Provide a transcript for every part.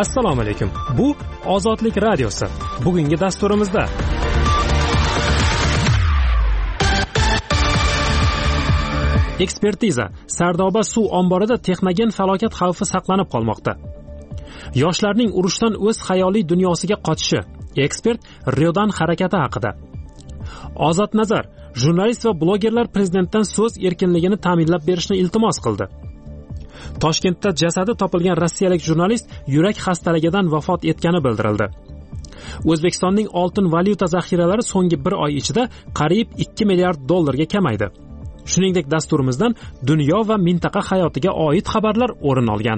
Assalomu alaykum. Bu Ozodlik radiosi. Bugungi dasturimizda ekspertiza. Sardoba suv omborida texnogen falokat xavfi saqlanib qolmoqda. Yoshlarning urushdan o'z xayoliy dunyosiga qochishi. Ekspert Riodan harakati haqida. Ozod nazar. Jurnalist va blogerlar prezidentdan so'z erkinligini ta'minlab berishni iltimos qildi. Toshkentda jasadi topilgan rossiyalik jurnalist yurak xastaligidan vafot etgani bildirildi. O'zbekistonning oltin valyuta zaxiralari so'nggi 1 oy ichida qariyb 2 milliard dollarga kamaydi. Shuningdek, dasturimizdan dunyo va mintaqa hayotiga oid xabarlar o'rin olgan.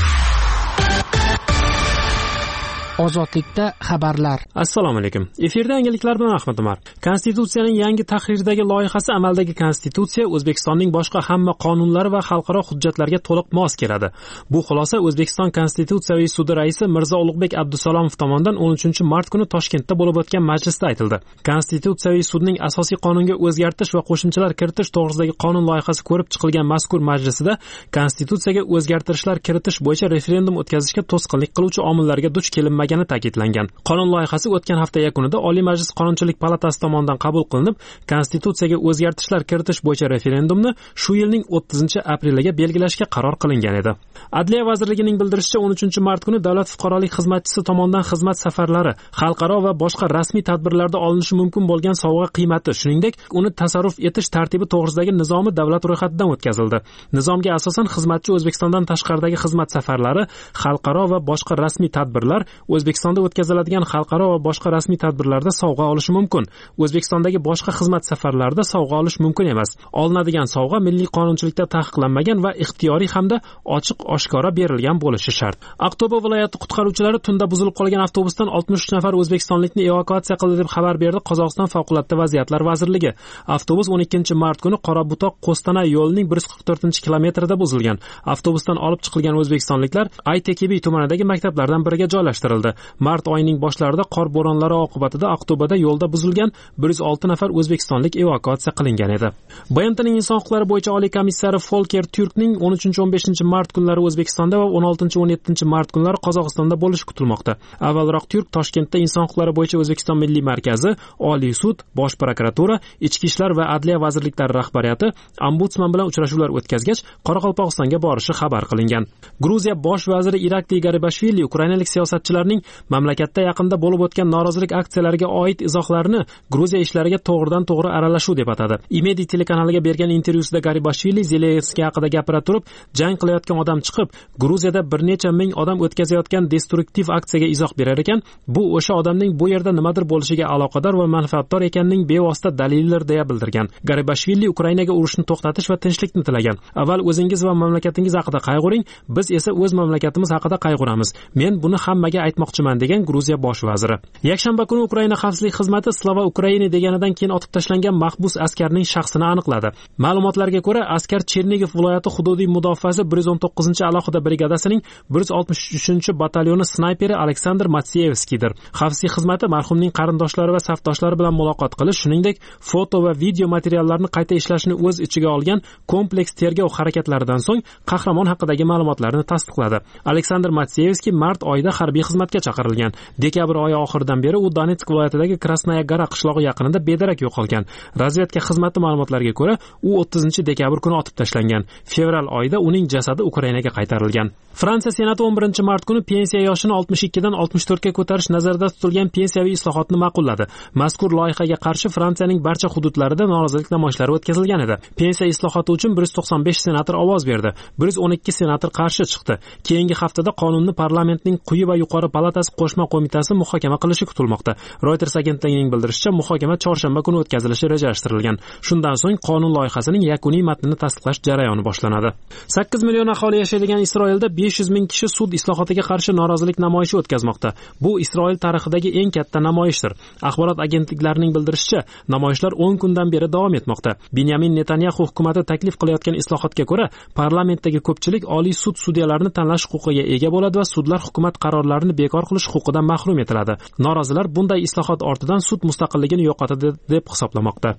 Ozodlikda xabarlar. Assalomu alaykum. Efirda yangiliklar bilan Ahmad Umar. Konstitutsiyaning yangi tahrirdagi loyihasi amaldagi konstitutsiya, O'zbekistonning boshqa hamma qonunlari va xalqaro hujjatlarga to'liq mos keladi. Bu xulosa O'zbekiston Konstitutsiyaviy sudi raisi Mirzo Ulug'bek Abdusalomov tomonidan 13-mart kuni Toshkentda bo'lib o'tgan majlisda aytildi. Konstitutsiyaviy sudning asosiy qonunga o'zgartirish va qo'shimchalar kiritish to'g'risidagi qonun loyihasi ko'rib chiqilgan mazkur majlisida konstitutsiyaga o'zgartirishlar kiritish bo'yicha referendum o'tkazishga to'sqinlik qiluvchi omillarga duch kelinmagan ta'kidlangan. Qonun loyihasi o'tgan hafta yakunida Oliy Majlis Qonunchilik palatasi tomonidan qabul qilinib, konstitutsiyaga o'zgartirishlar kiritish bo'yicha referendumni shu yilning 30-apreliga belgilashga qaror qilingan edi. Adliya vazirligining bildirishicha, 13-mart kuni davlat fuqarolik xizmatchisi tomonidan xizmat safarlari, xalqaro va boshqa rasmiy tadbirlarda olinishi mumkin bo'lgan sovg'a qiymati, shuningdek, uni tasarruf etish tartibi to'g'risidagi nizomi davlat ro'yxatidan o'tkazildi. Nizomga asosan xizmatchi O'zbekistondan tashqaridagi xizmat safarlari, xalqaro va boshqa rasmiy tadbirlar, O'zbekistonda o'tkaziladigan xalqaro va boshqa rasmiy tadbirlarda sovg'a olishi mumkin. O'zbekistondagi boshqa xizmat safarlarida sovg'a olish mumkin emas. Olinadigan sovg'a milliy qonunchilikda taqiqlanmagan va ixtiyoriy hamda ochiq-oshkora berilgan bo'lishi shart. Aqto'be viloyati qutqaruvchilari tunda buzilib qolgan avtobusdan 63 nafar o'zbekistonlikni evakuatsiya qildi deb xabar berdi Qozog'iston favqulodda vaziyatlar vazirligi. Avtobus 12-mart kuni Qorabutoq-Qo'stanay yo'lining 144-kilometrida buzilgan. Avtobusdan olib chiqilgan o'zbekistonliklar Aytekebi tumanidagi maktablardan biriga joylashtirildi. Mart oyining boshlarida qor bo'ronlari oqibatida Aqto'beda yo'lda buzilgan 106 nafar o'zbekistonlik evakuatsiya qilingan edi. BMTning inson huquqlari bo'yicha oliy komissari Volker Türkning 13-15 mart kunlari O'zbekistonda va 16-17 mart kunlari Qozog'istonda bo'lishi kutilmoqda. Avvalroq Türk Toshkentda inson huquqlari bo'yicha O'zbekiston Milliy markazi, Oliy sud, Bosh prokuratura, Ichki ishlar va Adliya vazirliklari rahbariyati ombudsman bilan uchrashuvlar o'tkazgach, Qoraqalpog'istonga borishi xabar qilingan. Gruziya bosh vaziri Irakliy Garibashvili ukrainalik siyosatchilarning mamlakatda yaqinda bo'lib o'tgan norozilik aksiyalariga oid izohlarini Gruziya ishlariga to'g'ridan-to'g'ri aralashuv deb atadi. Imedi telekanaliga bergan intervyusida Garibashvili Zelenskiy haqida gapira turib, jang qilayotgan odam chiqib, Gruziyada bir necha ming odam o'tkazayotgan destruktiv aksiyaga izoh berar ekan, bu o'sha odamning bu yerda nimadir bo'lishiga aloqador va manfaatdor ekanining bevosita dalilidir deya bildirgan. Garibashvili Ukrainaga urushni to'xtatish va tinchlikni tilagan. Avval o'zingiz va mamlakatingiz haqida qayg'uring, biz esa o'z mamlakatimiz haqida qayg'uramiz. Men buni hammaga aytmoqchiman degan Gruziya bosh vaziri. Yakshanba kuni Ukraina xavfsizlik xizmati Slava Ukraini deganidan keyin otib tashlangan mahbus askarning shaxsini aniqladi. Ma'lumotlarga ko'ra, askar Chernigov viloyati hududiy mudofaasi 119-alohida brigadasining 163-batalyoni snayperi Aleksandr Matseyevskiydir. Xavfsizlik xizmati marhumning qarindoshlari va safdoshlari bilan muloqot qilish, shuningdek, foto va video materiallarni qayta ishlashni o'z ichiga olgan kompleks tergov harakatlaridan so'ng qahramon haqidagi ma'lumotlarni tasdiqladi. Aleksandr Matseyevskiy mart oyida harbiy xizmatga chaqirilgan. Dekabr oyi oxiridan beri u Donetsk viloyatidagi Krasnaya Gora qishlog'i yaqinida bedarak yo'qolgan. Razvedka xizmati ma'lumotlariga ko'ra, u 30-dekabr kuni otib tashlangan. Fevral oyida uning jasadi Ukrainaga qaytarilgan. Fransiya Senati 11-mart kuni pensiya yoshini 62 dan 64 ga ko'tarish nazarda tutilgan pensiyaviy islohotni ma'qulladi. Mazkur loyihaga qarshi Fransiyaning barcha hududlarida norozilik namoyishlari o'tkazilgan edi. Pensiya islohoti uchun 195 senator ovoz berdi. 112 senator qarshi chiqdi. Keyingi haftada qonunni parlamentning quyi va yuqori palatasi qo'shma qo'mitasi muhokama qilishi kutilmoqda. Reuters agentligining bildirishicha, muhokama chorshanba kuni o'tkazilishi rejalashtirilgan. Shundan so'ng qonun loyihasining yakuniy matnini tasdiqlash jarayoni boshlanadi. 8 million aholi yashaydigan Isroilda 500 ming kishi sud islohotiga qarshi norozilik namoyishi o'tkazmoqda. Bu Isroil tarixidagi eng katta namoyishdir. Axborot agentliklarining bildirishicha, namoyishlar 10 kundan beri davom etmoqda. Benyamin Netanyahu hukumati taklif qilayotgan islohotga ko'ra, parlamentdagi ko'pchilik Oliy sud sudyalarini tanlash huquqiga ega bo'ladi va sudlar hukumat qarorlarini bekor qilish huquqidan mahrum etiladi. Norozilar bunday islohot ortidan sud mustaqilligini yo'qotadi deb hisoblamoqda.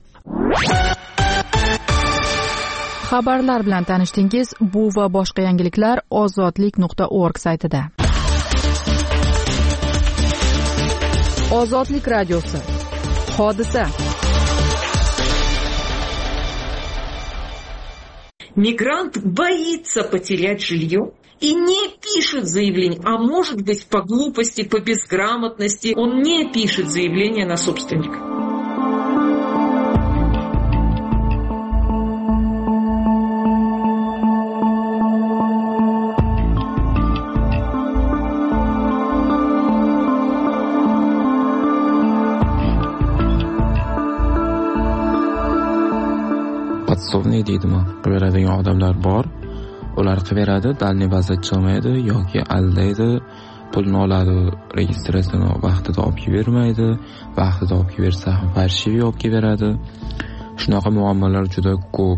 Xabarlar bilan tanishdingiz. Bu va boshqa yangiliklar ozodlik.org saytida. Ozodlik radiosi. Hodisa. Мигрант боится потерять жилье и не пишет заявление, а может быть по глупости, по безграмотности, он не пишет заявление на собственника. Podsovniy deydimi, qilaveradigan odamlar bor. Ular qilaveradi, dalniy vaziyat chiqmaydi yoki aldaydi, pulni oladi, registratsiyani vaqtida olib bermaydi, vaqtida olib bersa ham farshiviy olib beradi. Shunaqa muammolar juda ko'p.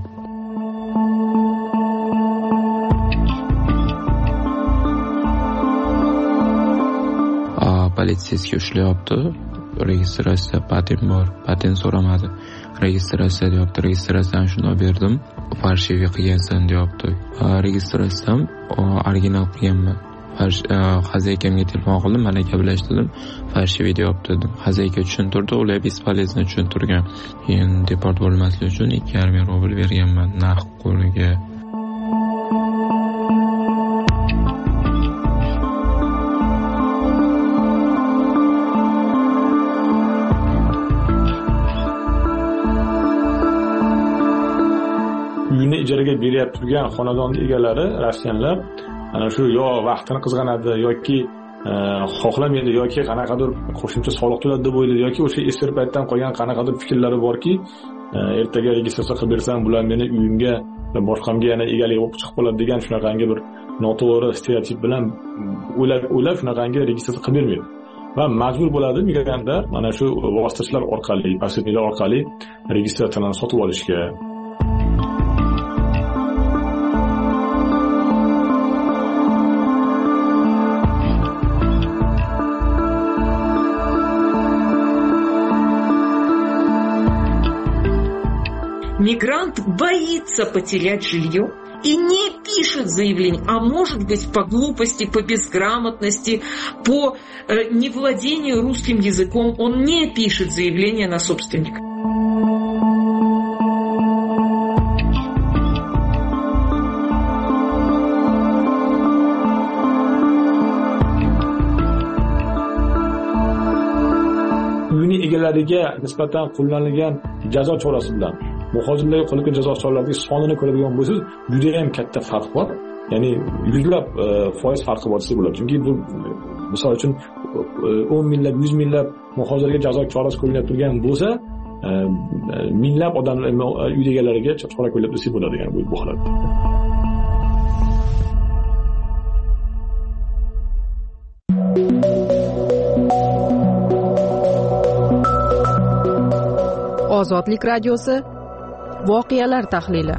Politsiyasiga ushlayapti. Registratsiya patent bor, patent so'ramadi. Registratsiya deyapti, registratsiyani shunday berdim, farshiviy qilgansan deyapti. Registratsiyam original qilganman. Xazaykamga telefon qildim, malaka bilan ishladim, farshiviy deyapti dedim. Xazayka tushuntirdi, ular bespolezno tushuntirgan. Keyin deport bo'lmaslik uchun 2,5 rubl berganman narx qo'liga. Uyini ijaraga beryapti turgan xonadon egalari, rossiyanlar, ana shu yo vaqtini qizg'anadi yoki xohlamaydi yoki qanaqadir qo'shimcha soliq to'ladi deb o'ylaydi yoki o'sha eski paytdan qolgan qanaqadir fikrlari borki, ertaga registratsiya qilib bersam, bular meni uyimga va boshqamga yana egalik bo'lib chiqib qoladi degan shunaqangi bir noto'g'ri stereotip bilan o'ylab shunaqangi registratsiya qilib bermaydi. Va majbur bo'ladi migrantlar mana shu vositachilar orqali, posredniklar orqali registratsiyani sotib olishga. Мигрант боится потерять жилье и не пишет заявление, а может быть по глупости, по безграмотности, по невладению русским языком, он не пишет заявление на собственника. Uyini egalariga nisbatan qo'llanilgan jazo chorasi bilan muhojirlarga qo'llangan jazo choralarining sonini ko'radigan bo'lsangiz, juda ham katta farq bor. Ya'ni yuzlab foiz farqi bor desa bo'ladi. Chunki bu misol uchun 10 minglab, 100 minglab muhojirga jazo chorasi qo'llanib turgan bo'lsa, minglab odamlar uy egalariga chora qo'llab desa bo'ladi, ya'ni bu holatda. Ozodlik radiosi. Voqealar tahlili.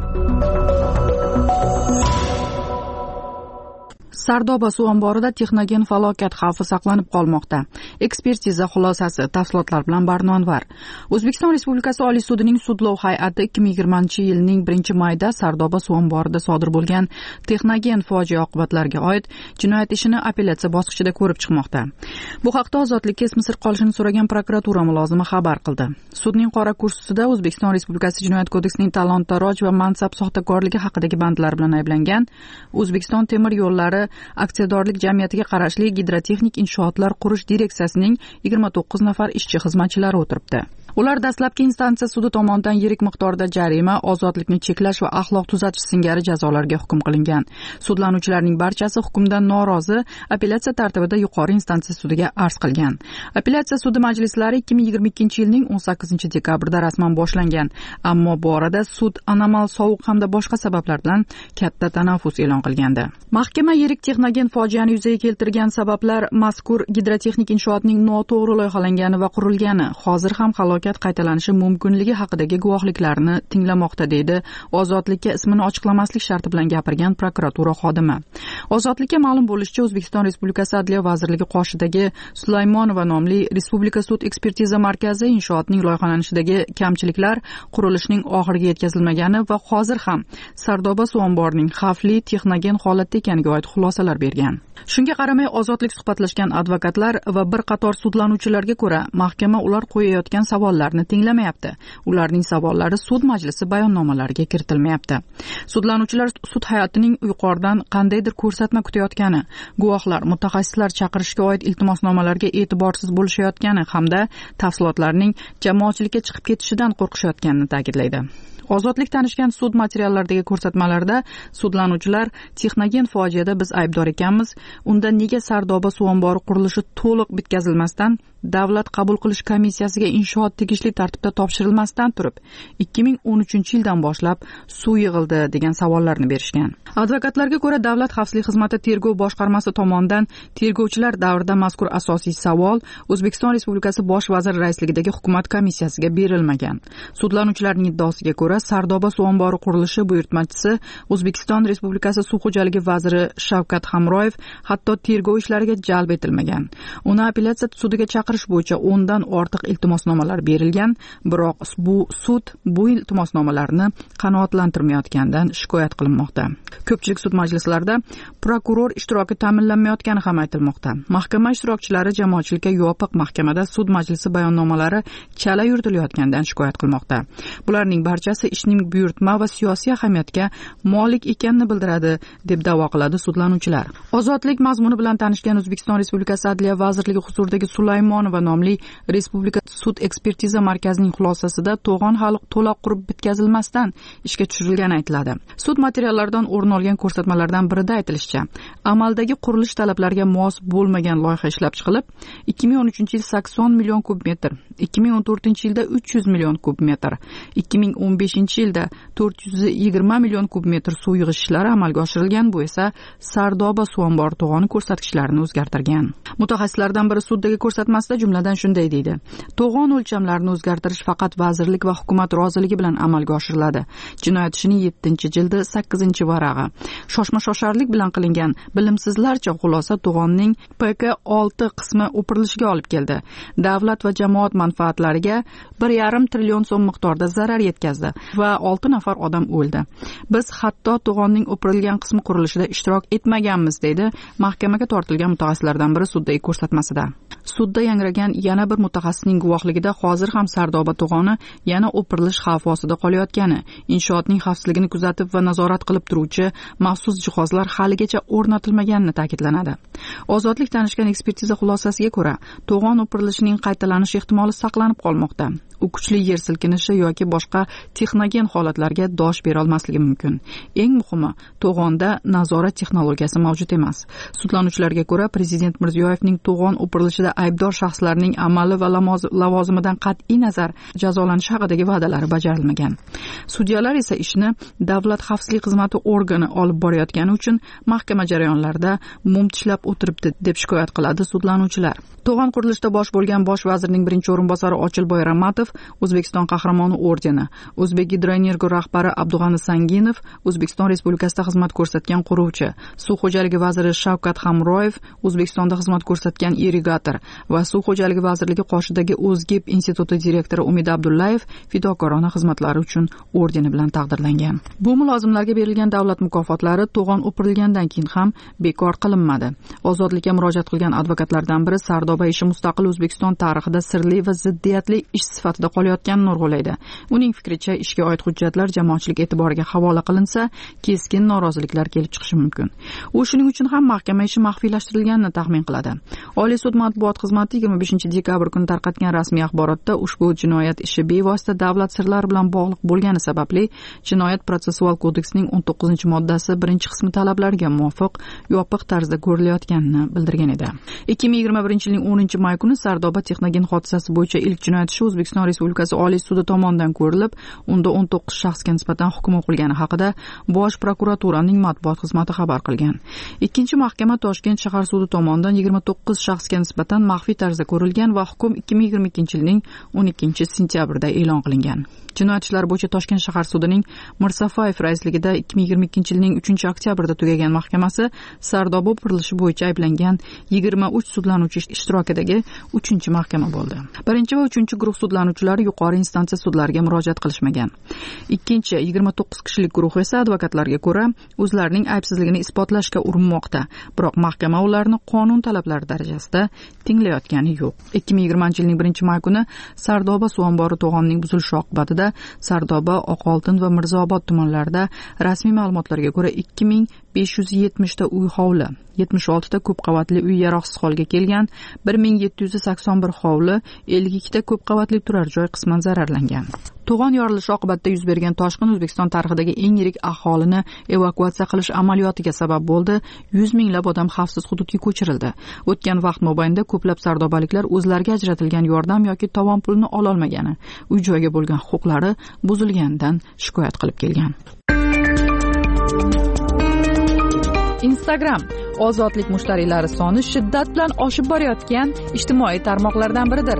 Sardoba suv omborida texnogen falokat xavfi saqlanib qolmoqda. Ekspertiza xulosasi, tafsilotlar bilan Barnonvar. O'zbekiston Respublikasi Oliy sudining sudlov hay'ati 2020-yilning 1-mayda Sardoba suv omborida sodir bo'lgan texnogen fojia oqibatlariga oid jinoyat ishini apellyatsiya bosqichida ko'rib chiqmoqda. Bu haqda Ozodlikka ismi sir qolishini so'ragan prokuratura mulozimi xabar qildi. Sudning qora kursisida O'zbekiston Respublikasi Jinoyat kodeksining talon-taroj va mansab soxtakorligi haqidagi bandlar bilan ayblangan O'zbekiston temir yo'llari aksiyadorlik jamiyatiga qarashli gidrotexnik inshootlar qurish direksiyasining 29 nafar ishchi xizmatchilari o'tiribdi. Ular dastlabki instansiya sudi tomonidan yirik miqdorda jarima, ozodlikni cheklash va axloq tuzatish singari jazolarga hukm qilingan. Sudlanuvchilarning barchasi hukmdan norozi, apellyatsiya tartibida yuqori instansiya sudiga arz qilgan. Apellyatsiya sudi majlislari 2022-yilning 18-dekabrida rasman boshlangan, ammo bu orada sud anomal sovuq hamda boshqa sabablar bilan katta tanaffus e'lon qilgandi. Mahkama yirik texnogen fojiani yuzaga keltirgan sabablar mazkur gidrotexnik inshootning noto'g'ri loyihalangani va qurilgani, hozir ham halokat falokat qaytalanishi mumkinligi haqidagi guvohliklarni tinglamoqda, deydi Ozodlikka ismini ochiqlamaslik sharti bilan gapirgan prokuratura xodimi. Ozodlikka ma'lum bo'lishicha, O'zbekiston Respublikasi Adliya vazirligi qoshidagi Sulaymonova nomli Respublika sud ekspertiza markazi inshootning loyihalanishidagi kamchiliklar qurilishning oxiriga yetkazilmagani va hozir ham Sardoba suv omborining xavfli texnogen holatda ekaniga oid xulosalar bergan. Shunga qaramay, Ozodlik suhbatlashgan advokatlar va bir qator sudlanuvchilarga ko'ra, mahkama ular qo'yayotgan savollarni tinglamayapti. Ularning savollari sud majlisi bayonnomalariga kiritilmayapti. Sudlanuvchilar sud hayotining yuqoridan qandaydir ko'rsatma kutayotgani, guvohlar, mutaxassislar chaqirishga oid iltimosnomalarga e'tiborsiz bo'lishayotgani hamda tafsilotlarning jamoatchilikka chiqib ketishidan qo'rqishayotganini ta'kidlaydi. Ozodlik tanishgan sud materiallaridagi ko'rsatmalarda sudlanuvchilar texnogen fojiada biz aybdor ekanmiz, unda nega Sardoba suv ombori qurilishi to'liq bitkazilmasdan davlat qabul qilish komissiyasiga inshoot tegishli tartibda topshirilmasdan turib 2013-yildan boshlab suv yig'ildi degan savollarni berishgan. Advokatlarga ko'ra, Davlat xavfsizlik xizmati tergov boshqarmasi tomonidan tergovchilar davrida mazkur asosiy savol O'zbekiston Respublikasi bosh vaziri raisligidagi hukumat komissiyasiga berilmagan. Sudlanuvchilarning iddaosiga ko'ra, Sardoba suv ombori qurilishi buyurtmachisi O'zbekiston Respublikasi suv xo'jaligi vaziri Shavkat Hamroyev hatto tergov ishlariga jalb etilmagan. Uni apellyatsiya sudiga chaqirish bo'yicha 10 dan ortiq iltimosnomalar berilgan, biroq bu sud bu iltimosnomalarni qanoatlantirmayotganidan shikoyat qilinmoqda. Ko'pchilik sud majlislarida prokuror ishtiroki ta'minlanmayotgani ham aytilmoqda. Mahkama ishtirokchilari jamoatchilikka yopiq mahkamada sud majlisi bayonnomalari chala yuritilayotganidan shikoyat qilmoqda. Bularning barchasi ishning buyurtma va siyosiy ahamiyatga molik ekanini bildiradi, deb da'vo qiladi sudlanuvchilar. Ozodlik mazmuni bilan tanishgan O'zbekiston Respublikasi Adliya vazirligi huzuridagi Sulaymonova nomli Respublika sud ekspertiza markazining xulosasida to'g'on hali to'liq qurib bitkazilmasdan ishga tushirilgani aytiladi. Sud materiallaridan o'rin olgan ko'rsatmalardan birida aytilishicha, amaldagi qurilish talablariga mos bo'lmagan loyiha ishlab chiqilib, 2013-yil 80 million kub metr, 2014-yilda 300 million kub metr, 2015-yilda 420 million kub metr suv yig'ish ishlari amalga oshirilgan. Bu esa Sardoba suv ombori to'g'oni ko'rsatkichlarini o'zgartirgan. Mutaxassislardan biri suddagi ko'rsatmasida jumladan shunday deydi: to'g'on o'lchamlarini o'zgartirish faqat vazirlik va hukumat roziligi bilan amalga oshiriladi. Jinoyat ishining 7-jildi 8-varag'i. Shoshma-shosharlik bilan qilingan bilimsizlarcha xulosa to'g'onning PK6 qismi o'pirilishiga olib keldi. Davlat va jamoat manfaatlariga 1,5 trillion so'm miqdorda zarar yetkazdi va 6 nafar odam o'ldi. Biz hatto to'g'onning o'pirilgan qismi qurilishida ishtirok etmaganmiz, deydi mahkamaga tortilgan mutaxassislardan biri suddagi ko'rsatmasida. Sudda yangragan yana bir mutaxassisning guvohligida hozir ham Sardoba to'g'oni yana o'pirilish xavfi ostida qolayotgani, inshootning xavfsizligini kuzatib va nazorat qilib turuvchi maxsus jihozlar haligacha o'rnatilmaganini ta'kidlanadi. Ozodlik tanishgan ekspertiza xulosasiga ko'ra, to'g'on o'pirilishining qaytalanish ehtimoli saqlanib qolmoqda. U kuchli yer silkinishi yoki boshqa texnogen holatlarga dosh bera olmasligi mumkin. Eng muhimi, to'g'onda nazorat texnologiyasi mavjud emas. Sudlanuvchilarga ko'ra, Prezident Mirziyoyevning to'g'on o'pirilishida aybdor shaxslarning amali va lavozimidan qat'iy nazar jazolanishi haqidagi va'dalari bajarilmagan. Sudyalar esa ishni Davlat xavfsizlik xizmati organi olib borayotgani uchun mahkama jarayonlarida mum tishlab o'tiribdi, deb shikoyat qiladi sudlanuvchilar. To'g'on qurilishida bosh bo'lgan bosh vazirning birinchi o'rinbosari Ochilboy Ramatov O'zbekiston qahramoni ordeni, O'zbek Gidroenergo rahbari Abdug'ani Sanginov O'zbekiston Respublikasida xizmat ko'rsatgan quruvchi, suv xo'jaligi vaziri Shavkat Hamroyev O'zbekistonda xizmat ko'rsatgan irrigator va suv xo'jaligi vazirligi qoshidagi O'zgib instituti direktori Umid Abdullayev fidokorona xizmatlari uchun ordeni bilan taqdirlangan. Bu mulozimlarga berilgan davlat mukofotlari to'g'on o'pirilgandan keyin ham bekor qilinmadi. Ozodlikka murojaat qilgan advokatlardan biri Sardoba ishi mustaqil O'zbekiston tarixida sirli va ziddiyatli ish sifatida qolayotganini urg'ulaydi. Uning fikricha, ishga oid hujjatlar jamoatchilik e'tiboriga havola qilinsa, keskin noroziliklar kelib chiqishi mumkin. U shuning uchun ham mahkama ishi maxfiylashtirilganini taxmin qiladi. Oliy sud matbuot xizmati 25-dekabr kuni tarqatgan rasmiy axborotda ushbu jinoyat ishi bevosita davlat sirlari bilan bog'liq bo'lgani sababli Jinoyat protsessual kodeksining 19-moddasi 1-qismi talablariga muvofiq yopiq tarzda ko'rilayotganini bildirgan edi. 2021-yilning 10-may kuni Sardoba texnogen hodisasi bo'yicha ilk jinoyat ishi O'zbekiston O'zbekiston Respublikasi Oliy sudi tomonidan ko'rilib, unda 19 shaxsga nisbatan hukm o'qilgani haqida Bosh prokuraturaning matbuot xizmati xabar qilgan. Ikkinchi mahkama Toshkent shahar sudi tomonidan 29 shaxsga nisbatan maxfiy tarzda ko'rilgan va hukm 2022-yilning 12-sentyabrida e'lon qilingan. Jinoyat ishlari bo'yicha Toshkent shahar sudining Mirsafayev raisligida 2022-yilning 3-oktyabrda tugagan mahkamasi Sardoba qurilishi bo'yicha ayblangan 23 sudlanuvchi ishtirokidagi 3-mahkama bo'ldi. 1 va 3 guruh sudlanuvchilari yuqori instansiya sudlariga murojaat qilishmagan. Ikkinchi 29 kishilik guruh esa advokatlarga ko'ra o'zlarining aybsizligini isbotlashga urinmoqda, biroq mahkama ularni qonun talablari darajasida tinglayotgani yo'q. 2020-yilning 1-may kuni Sardoba suv ombori to'g'onining buzilishi oqibatida Sardoba, Oqoltin va Mirzaobod tumanlarida rasmiy ma'lumotlarga ko'ra 2570 ta uy hovli, 76 ta ko'p qavatli uy yaroqsiz holga kelgan, 1781 hovli, 52 ta ko'p qavatli turar joy qisman zararlangan. To'g'on yorilishi oqibatida yuz bergan toshqin O'zbekiston tarixidagi eng yirik aholini evakuatsiya qilish amaliyotiga sabab bo'ldi. 100 minglab odam xavfsiz hududga ko'chirildi. O'tgan vaqt mobaynida ko'plab sardobaliklar o'zlariga ajratilgan yordam yoki tovon pulini ola olmagani, uy joyga bo'lgan huquqlari buzilganidan shikoyat qilib kelgan. Instagram ozodlik mushtariylari soni shiddat bilan oshib borayotgan ijtimoiy tarmoqlardan biridir.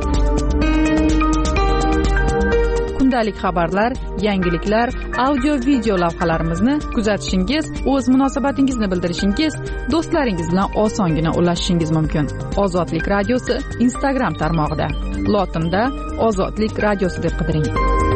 Kundalik xabarlar, yangiliklar, audio-video lavhalarimizni kuzatishingiz, o'z munosabatingizni bildirishingiz, do'stlaringiz bilan osongina ulashishingiz mumkin. Ozodlik radiosi Instagram tarmog'ida. Lotinda Ozodlik radiosi deb qidiring.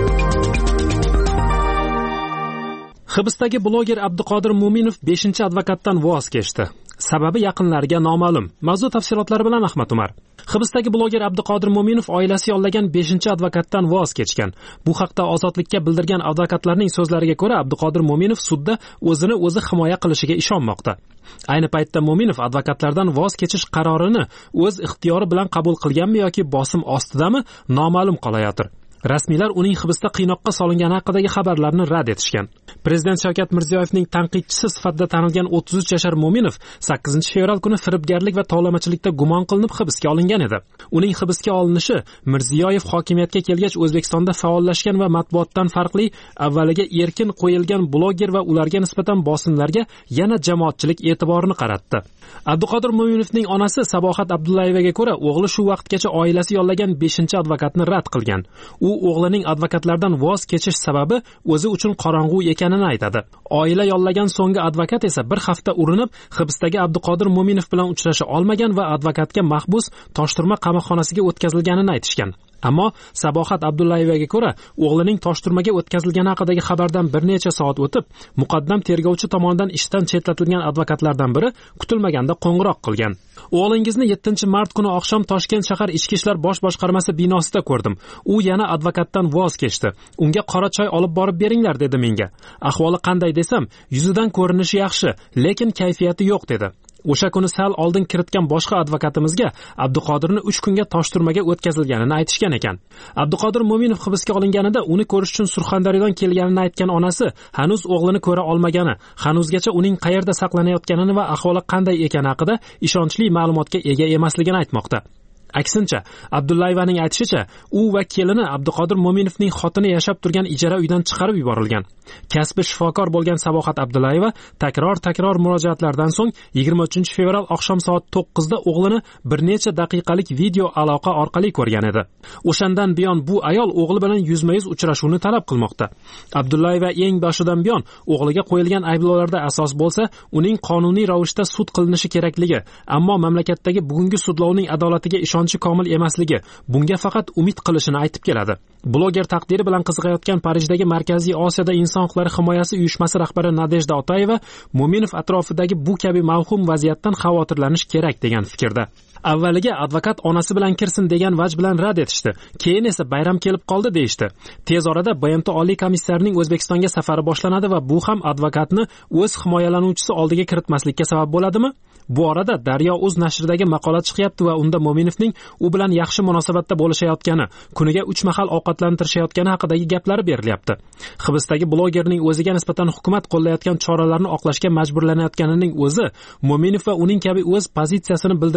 Hibsdagi bloger Abduqodir Mo'minov 5-advokatdan voz kechdi. Sababi yaqinlariga noma'lum. Mavzu tafsilotlari bilan Ahmad Umar. Hibsdagi bloger Abduqodir Mo'minov oilasi yollagan 5-advokatdan voz kechgan. Bu haqda Ozodlikka bildirgan advokatlarning so'zlariga ko'ra, Abduqodir Mo'minov sudda o'zini o'zi himoya qilishiga ishonmoqda. Ayni paytda Mo'minov advokatlardan voz kechish qarorini o'z ixtiyori bilan qabul qilganmi yoki bosim ostidami noma'lum qolayotir. Rasmiylar uning hibsda qiynoqqa solingani haqidagi xabarlarni rad etishgan. Prezident Shavkat Mirziyoyevning tanqidchisi sifatida tanilgan 33 yashar Mo'minov 8-fevral kuni firibgarlik va tovlamachilikda gumon qilinib hibsga olingan edi. Uning hibsga olinishi Mirziyoyev hokimiyatga kelgach O'zbekistonda faollashgan va matbuotdan farqli avvaliga erkin qo'yilgan bloger va ularga nisbatan bosimlarga yana jamoatchilik e'tiborini qaratdi. Abduqodir Mo'minovning onasi Sabohat Abdullayevaga ko'ra, o'g'li shu vaqtgacha oilasi yollagan 5-advokatni rad qilgan. U o'g'lining advokatlardan voz kechish sababi o'zi uchun qorong'u ekanini aytadi. Oila yollagan so'nggi advokat esa bir hafta urinib, hibsdagi Abduqodir Mo'minov bilan uchrasha olmagan va advokatga mahbus Toshturma qamoqxonasiga o'tkazilganini aytishgan. Ammo Sabohat Abdullayevaga ko'ra, o'g'lining Toshturmaga o'tkazilgani haqidagi xabardan bir necha soat o'tib, muqaddam tergovchi tomonidan ishdan chetlatilgan advokatlardan biri kutilmaganda qo'ng'iroq qilgan. O'g'lingizni 7-mart kuni oqshom Toshkent shahar ichki ishlar bosh boshqarmasi binosida ko'rdim. U yana advokatdan voz kechdi. Unga qora choy olib borib beringlar dedi menga. Ahvoli qanday desam, yuzidan ko'rinishi yaxshi, lekin kayfiyati yo'q dedi. O'sha kuni sal oldin kiritgan boshqa advokatimizga Abduqodirni 3 kunga Toshturmaga o'tkazilganini aytishgan ekan. Abduqodir Mo'minov hibsga olinganida uni ko'rish uchun Surxondaryodan kelganini aytgan onasi hanuz o'g'lini ko'ra olmagani, hanuzgacha uning qayerda saqlanayotganini va ahvoli qanday ekani haqida ishonchli ma'lumotga ega emasligini aytmoqda. Aksincha, Abdullayevaning aytishicha, u va kelini Abduqodir Mo'minovning xotini yashab turgan ijara uydan chiqarib yuborilgan. Kasbi shifokor bo'lgan Sabohat Abdullayeva takror murojaatlardan so'ng 23-fevral oqshom soat 9 da o'g'lini bir necha daqiqalik video aloqa orqali ko'rgan edi. O'shandan buyon bu ayol o'g'li bilan yuzma-yuz uchrashuvni talab qilmoqda. Abdullayeva eng boshidan buyon o'g'liga qo'yilgan ayblovlarda asos bo'lsa, uning qonuniy ravishda sud qilinishi kerakligi, ammo mamlakatdagi bugungi sudlovning adolatiga ishonchi komil emasligi, bunga faqat umid qilishini aytib keladi. Bloger taqdiri bilan qiziqayotgan Parijdagi Markaziy Osiyoda inson huquqlari himoyasi uyushmasi rahbari Nadejda Otayeva Mo'minov atrofidagi bu kabi mavhum vaziyatdan xavotirlanish kerak degan fikrda. Avvaliga advokat onasi bilan kirsin degan vaj bilan rad etishdi. Keyin esa bayram kelib qoldi deyishdi. Tez orada BMT Oliy komissarining O'zbekistonga safari boshlanadi va bu ham advokatni o'z himoyalanuvchisi oldiga kiritmaslikka sabab bo'ladimi? Bu orada Daryo.uz nashridagi maqola chiqyapti va unda Mo'minovning u bilan yaxshi munosabatda bo'lishayotgani, kuniga 3 mahal ovqatlantirishayotgani haqidagi gaplar berilyapti. Hibsdagi blogerning o'ziga nisbatan hukumat qo'llayotgan choralarni oqlashga majburlanayotganining o'zi Mo'minov va uning kabi o'z pozitsiyasini bildirgani uchun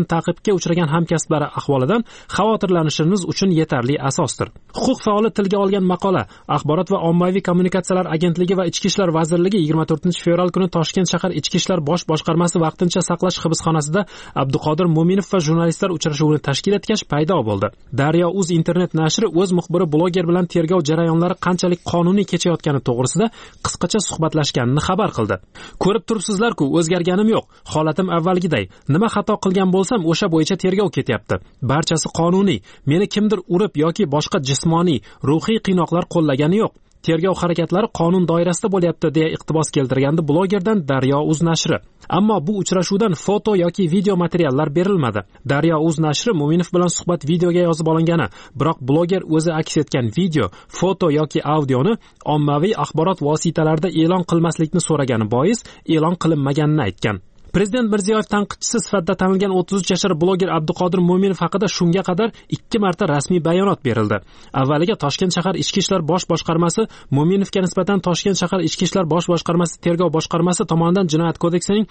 ta'qibga uchragan hamkasblari ahvolidan xavotirlanishimiz uchun yetarli asosdir. Huquq faoli tilga olgan maqola Axborot va ommaviy kommunikatsiyalar agentligi va Ichki ishlar vazirligi 24-fevral kuni Toshkent shahar Ichki ishlar bosh boshqarmasi vaqtincha saqlash hibsxonasida Abduqodir Mo'minov va jurnalistlar uchrashuvini tashkil etgach paydo bo'ldi. Daryo.uz internet nashri o'z muxbiri bloger bilan tergov jarayonlari qanchalik qonuniy kechayotgani to'g'risida qisqacha suhbatlashganini xabar qildi. Ko'rib turibsizlar-ku, o'zgarganim yo'q. Holatim avvalgiday. Nima xato qilgan bo'lsam, o'sha bo'yicha tergov ketyapti. Barchasi qonuniy. Meni kimdir urib yoki boshqa jismoniy, ruhiy qiynoqlar qo'llagani yo'q. Tergov harakatlari qonun doirasida bo'lyapti deya iqtibos keltirgandi blogerdan Daryo.uz nashri. Ammo bu uchrashuvdan foto yoki video materiallar berilmadi. Daryo.uz nashri Mo'minov bilan suhbat videoga yozib olingani, biroq bloger o'zi aks etgan video, foto yoki audioni ommaviy axborot vositalarida e'lon qilmaslikni so'ragani bois e'lon qilinmaganini aytgan. Prezident Mirziyoyev tanqidchisi sifatida tanilgan 33 yashar bloger Abduqodir Mo'minov haqida shunga qadar 2 marta rasmiy bayonot berildi. Avvaliga Toshkent shahar Ichki ishlar bosh boshqarmasi Mo'minovga nisbatan Toshkent shahar Ichki ishlar bosh boshqarmasi tergov boshqarmasi tomonidan Jinoyat kodeksining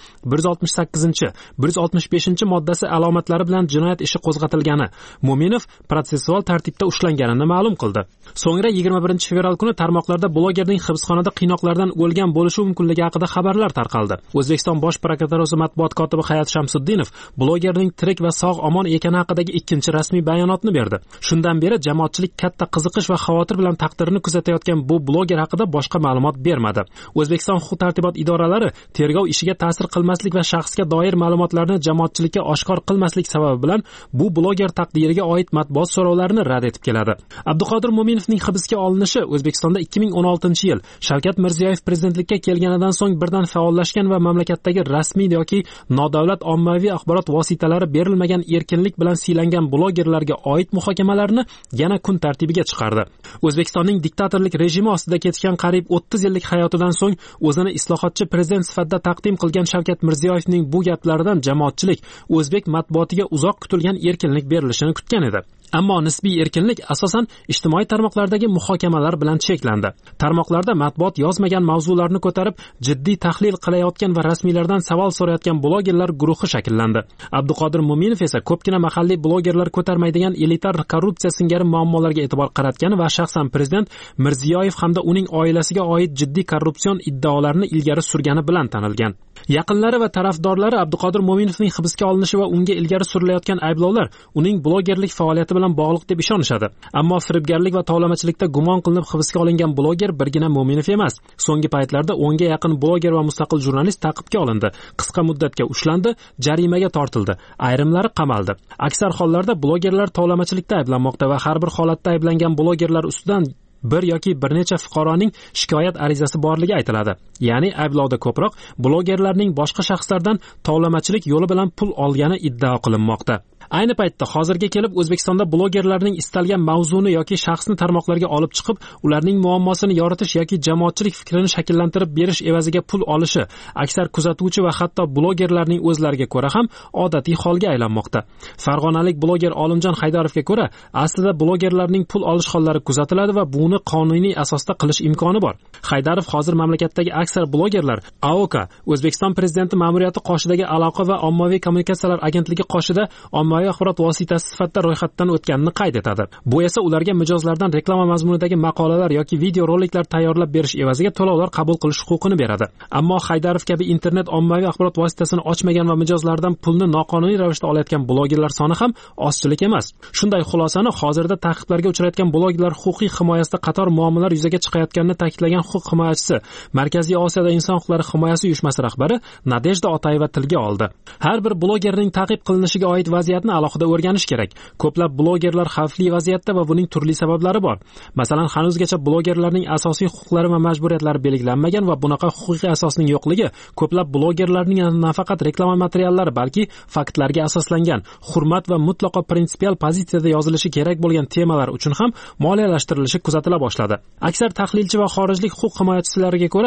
168-165 moddasi alomatlari bilan jinoyat ishi qo'zg'atilgani, Mo'minov protsessual tartibda ushlanganini ma'lum qildi. So'ngra 21-fevral kuni tarmoqlarda blogerning hibsxonada qiynoqlardan o'lgan bo'lishi mumkinligi haqida xabarlar tarqaldi. O'zbekiston bosh prokuraturasi matbuot kotibi Hayat Shamsuddinov blogerning tirik va sog' omon ekani haqidagi ikkinchi rasmiy bayonotni berdi. Shundan beri jamoatchilik katta qiziqish va xavotir bilan taqdirini kuzatayotgan bu bloger haqida boshqa ma'lumot bermadi. O'zbekiston huquq-tartibot idoralari tergov ishiga ta'sir qilmaslik va shaxsga doir ma'lumotlarni jamoatchilikka oshkor qilmaslik sababi bilan bu bloger taqdiriga oid matbuot so'rovlarini rad etib keladi. Abduqodir Mo'minovning hibsga olinishi O'zbekistonda 2016-yil Shavkat Mirziyoyev prezidentlikka kelganidan so'ng birdan faollashgan va mamlakatdagi rasmiy yoki nodavlat ommaviy axborot vositalari berilmagan erkinlik bilan siylangan blogerlarga oid muhokamalarni yana kun tartibiga chiqardi. O'zbekistonning diktatorlik rejimi ostida ketgan qariyb 30 yillik hayotidan so'ng o'zini islohotchi prezident sifatida taqdim qilgan Shavkat Mirziyoyevning bu gaplaridan jamoatchilik o'zbek matbuotiga uzoq kutilgan erkinlik berilishini kutgan edi. Ammo nisbiy erkinlik asosan ijtimoiy tarmoqlardagi muhokamalar bilan cheklandi. Tarmoqlarda matbuot yozmagan mavzularni ko'tarib, jiddiy tahlil qilayotgan va rasmiylardan savol so'rayotgan blogerlar guruhi shakllandi. Abduqodir Mo'minov esa ko'pgina mahalliy blogerlar ko'tarmaydigan elitar korrupsiya singari muammolarga e'tibor qaratgani va shaxsan prezident Mirziyoyev hamda uning oilasiga oid jiddiy korrupsion iddaolarni ilgari surgani bilan tanilgan. Yaqinlari va tarafdorlari Abduqodir Mo'minovning hibsga olinishi va unga ilgari surilayotgan ayblovlar uning blogerlik faoliyati bilan bog'liq deb ishonishadi. Ammo firibgarlik va tovlamachilikda gumon qilinib hibsga olingan bloger birgina Mo'minov emas. So'nggi paytlarda 10 ga yaqin bloger va mustaqil jurnalist ta'qibga olindi, qisqa muddatga ushlandi, jarimaga tortildi, ayrimlari qamaldi. Aksar hollarda blogerlar tovlamachilikda ayblanmoqda va har bir holatda ayblangan blogerlar ustidan bir yoki bir necha fuqaroning shikoyat arizasi borligi aytiladi. Ya'ni ayblovda ko'proq blogerlarning boshqa shaxslardan tovlamachilik yo'li bilan pul olgani iddao qilinmoqda. Ayni paytda hozirga kelib O'zbekistonda blogerlarning istalgan mavzuni yoki shaxsni tarmoqlarga olib chiqib, ularning muammosini yoritish yoki jamoatchilik fikrini shakllantirib berish evaziga pul olishi aksar kuzatuvchi va hatto blogerlarning o'zlariga ko'ra ham odatiy holga aylanmoqda. Farg'onalik bloger Olimjon Haydarovga ko'ra, aslida blogerlarning pul olish hollari kuzatiladi va buni qonuniy asosda qilish imkoni bor. Haydarov hozir mamlakatdagi aksar blogerlar AOK, O'zbekiston prezidenti ma'muriyati qoshidagi aloqa va ommaviy kommunikatsiyalar agentligi qoshida ommaviy axborot vositasi sifatida ro'yxatdan o'tganini qayd etadi. Bu esa ularga mijozlardan reklama mazmunidagi maqolalar yoki video roliklar tayyorlab berish evaziga to'lovlar qabul qilish huquqini beradi. Ammo Haydarov kabi internet ommaviy axborot vositasini ochmagan va mijozlardan pulni noqonuniy ravishda olayotgan blogerlar soni ham ozchilik emas. Shunday xulosani hozirda ta'qiblarga uchrayotgan blogerlar huquqiy himoyasida qator muammolar yuzaga chiqayotganini ta'kidlagan huquq himoyachisi, Markaziy Osiyoda inson huquqlari himoyasi uyushmasi rahbari Nadejda Otayeva tilga oldi. Har bir blogerning ta'qib qilinishiga oid vaziyatni alohida o'rganish kerak. Ko'plab blogerlar xavfli vaziyatda va buning turli sabablari bor. Masalan, hanuzgacha blogerlarning asosiy huquqlari va majburiyatlari belgilanmagan va bunaqa huquqiy asosning yo'qligi ko'plab blogerlarning nafaqat reklama materiallari, balki faktlarga asoslangan, hurmat va mutlaqo prinsipial pozitsiyada yozilishi kerak bo'lgan temalar uchun ham moliyalashtirilishi kuzatila boshladi. Aksar tahlilchi va xorijlik huquq himoyachilariga ko'ra,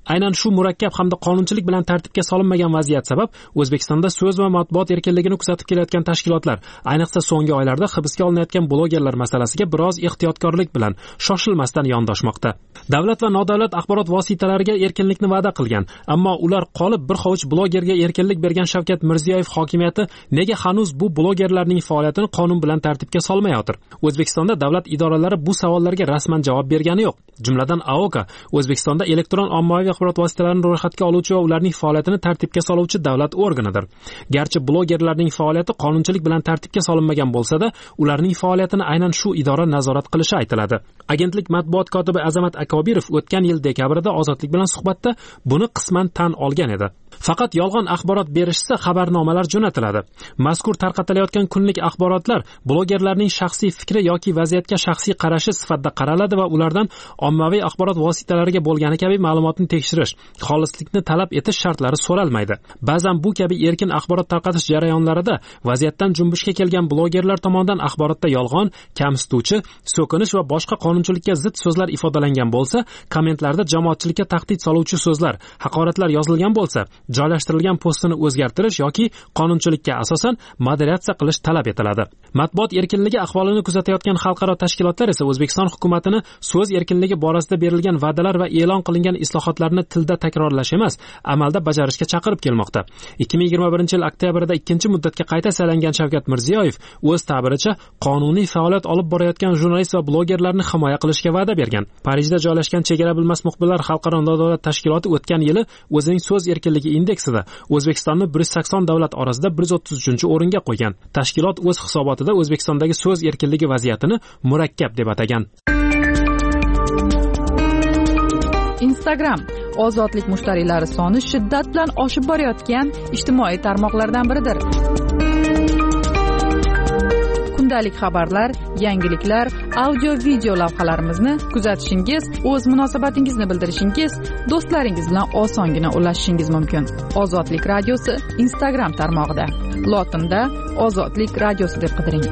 Aynan shu murakkab hamda qonunchilik bilan tartibga solinmagan vaziyat sabab O'zbekistonda so'z va matbuot erkinligini kuzatib kelayotgan tashkilotlar, ayniqsa so'nggi oylarda hibsga olinayotgan blogerlar masalasiga biroz ehtiyotkorlik bilan shoshilmasdan yondoshmoqda. Davlat va nodavlat axborot vositalariga erkinlikni va'da qilgan, ammo ular qolib bir hovuch blogerga erkinlik bergan Shavkat Mirziyoyev hokimiyati nega hanuz bu blogerlarning faoliyatini qonun bilan tartibga solmayotir? O'zbekistonda davlat idoralari bu savollarga rasman javob bergani yo'q. Jumladan AOKA O'zbekistonda elektron ommaviy axborot vositalarini ro'yxatga oluvchi va ularning faoliyatini tartibga soluvchi davlat organidir. Garchi blogerlarning faoliyati qonunchilik bilan tartibga solinmagan bo'lsa-da, ularning faoliyatini aynan shu idora nazorat qilishi aytiladi. Agentlik matbuot kotibi Azamat Akobirov o'tgan yil dekabrda Ozodlik bilan suhbatda buni qisman tan olgan edi. Faqat yolg'on axborot berishsa xabarnomalar jo'natiladi. Mazkur tarqatilayotgan kunlik axborotlar blogerlarning shaxsiy fikri yoki vaziyatga shaxsiy qarashi sifatida qaraladi va ulardan ommaviy axborot vositalariga bo'lgani kabi ma'lumotni tekshirish, xolislikni talab etish shartlari so'ralmaydi. Ba'zan bu kabi erkin axborot tarqatish jarayonlarida vaziyatdan junbushga kelgan blogerlar tomonidan axborotda yolg'on, kamsituvchi, so'kinish va boshqa qonunchilikka zid so'zlar ifodalangan bo'lsa, kommentlarda jamoatchilikka tahdid soluvchi so'zlar, haqoratlar yozilgan bo'lsa, joylashtirilgan postini o'zgartirish yoki qonunchilikka asosan moderatsiya qilish talab etiladi. Matbuot erkinligi ahvolini kuzatayotgan xalqaro tashkilotlar esa O'zbekiston hukumatini so'z erkinligi borasida berilgan va'dalar va e'lon qilingan islohotlarni tilda takrorlash emas, amalda bajarishga chaqirib kelmoqda. 2021-yil oktyabrda ikkinchi muddatga qayta saylangan Shavkat Mirziyoyev o'z ta'biricha qonuniy faoliyat olib borayotgan jurnalist va blogerlarni himoya qilishga va'da bergan. Parijda joylashgan Chegara bilmas muxbirlar xalqaro nodavlat tashkiloti o'tgan yili o'zining so'z erkinligi indeksida O'zbekistonni 180 davlat orasida 133-o'ringa qo'ygan. Tashkilot o'z hisobotida O'zbekistondagi so'z erkinligi vaziyatini murakkab deb atagan. Instagram ozodlik mushtariylari soni shiddat bilan oshib borayotgan ijtimoiy tarmoqlardan biridir. Kundalik xabarlar, yangiliklar, audio-video lavhalarimizni kuzatishingiz, o'z munosabatingizni bildirishingiz, do'stlaringiz bilan osongina ulashishingiz mumkin. Ozodlik radiosi Instagram tarmog'ida. Lotinda Ozodlik radiosi deb qidiring.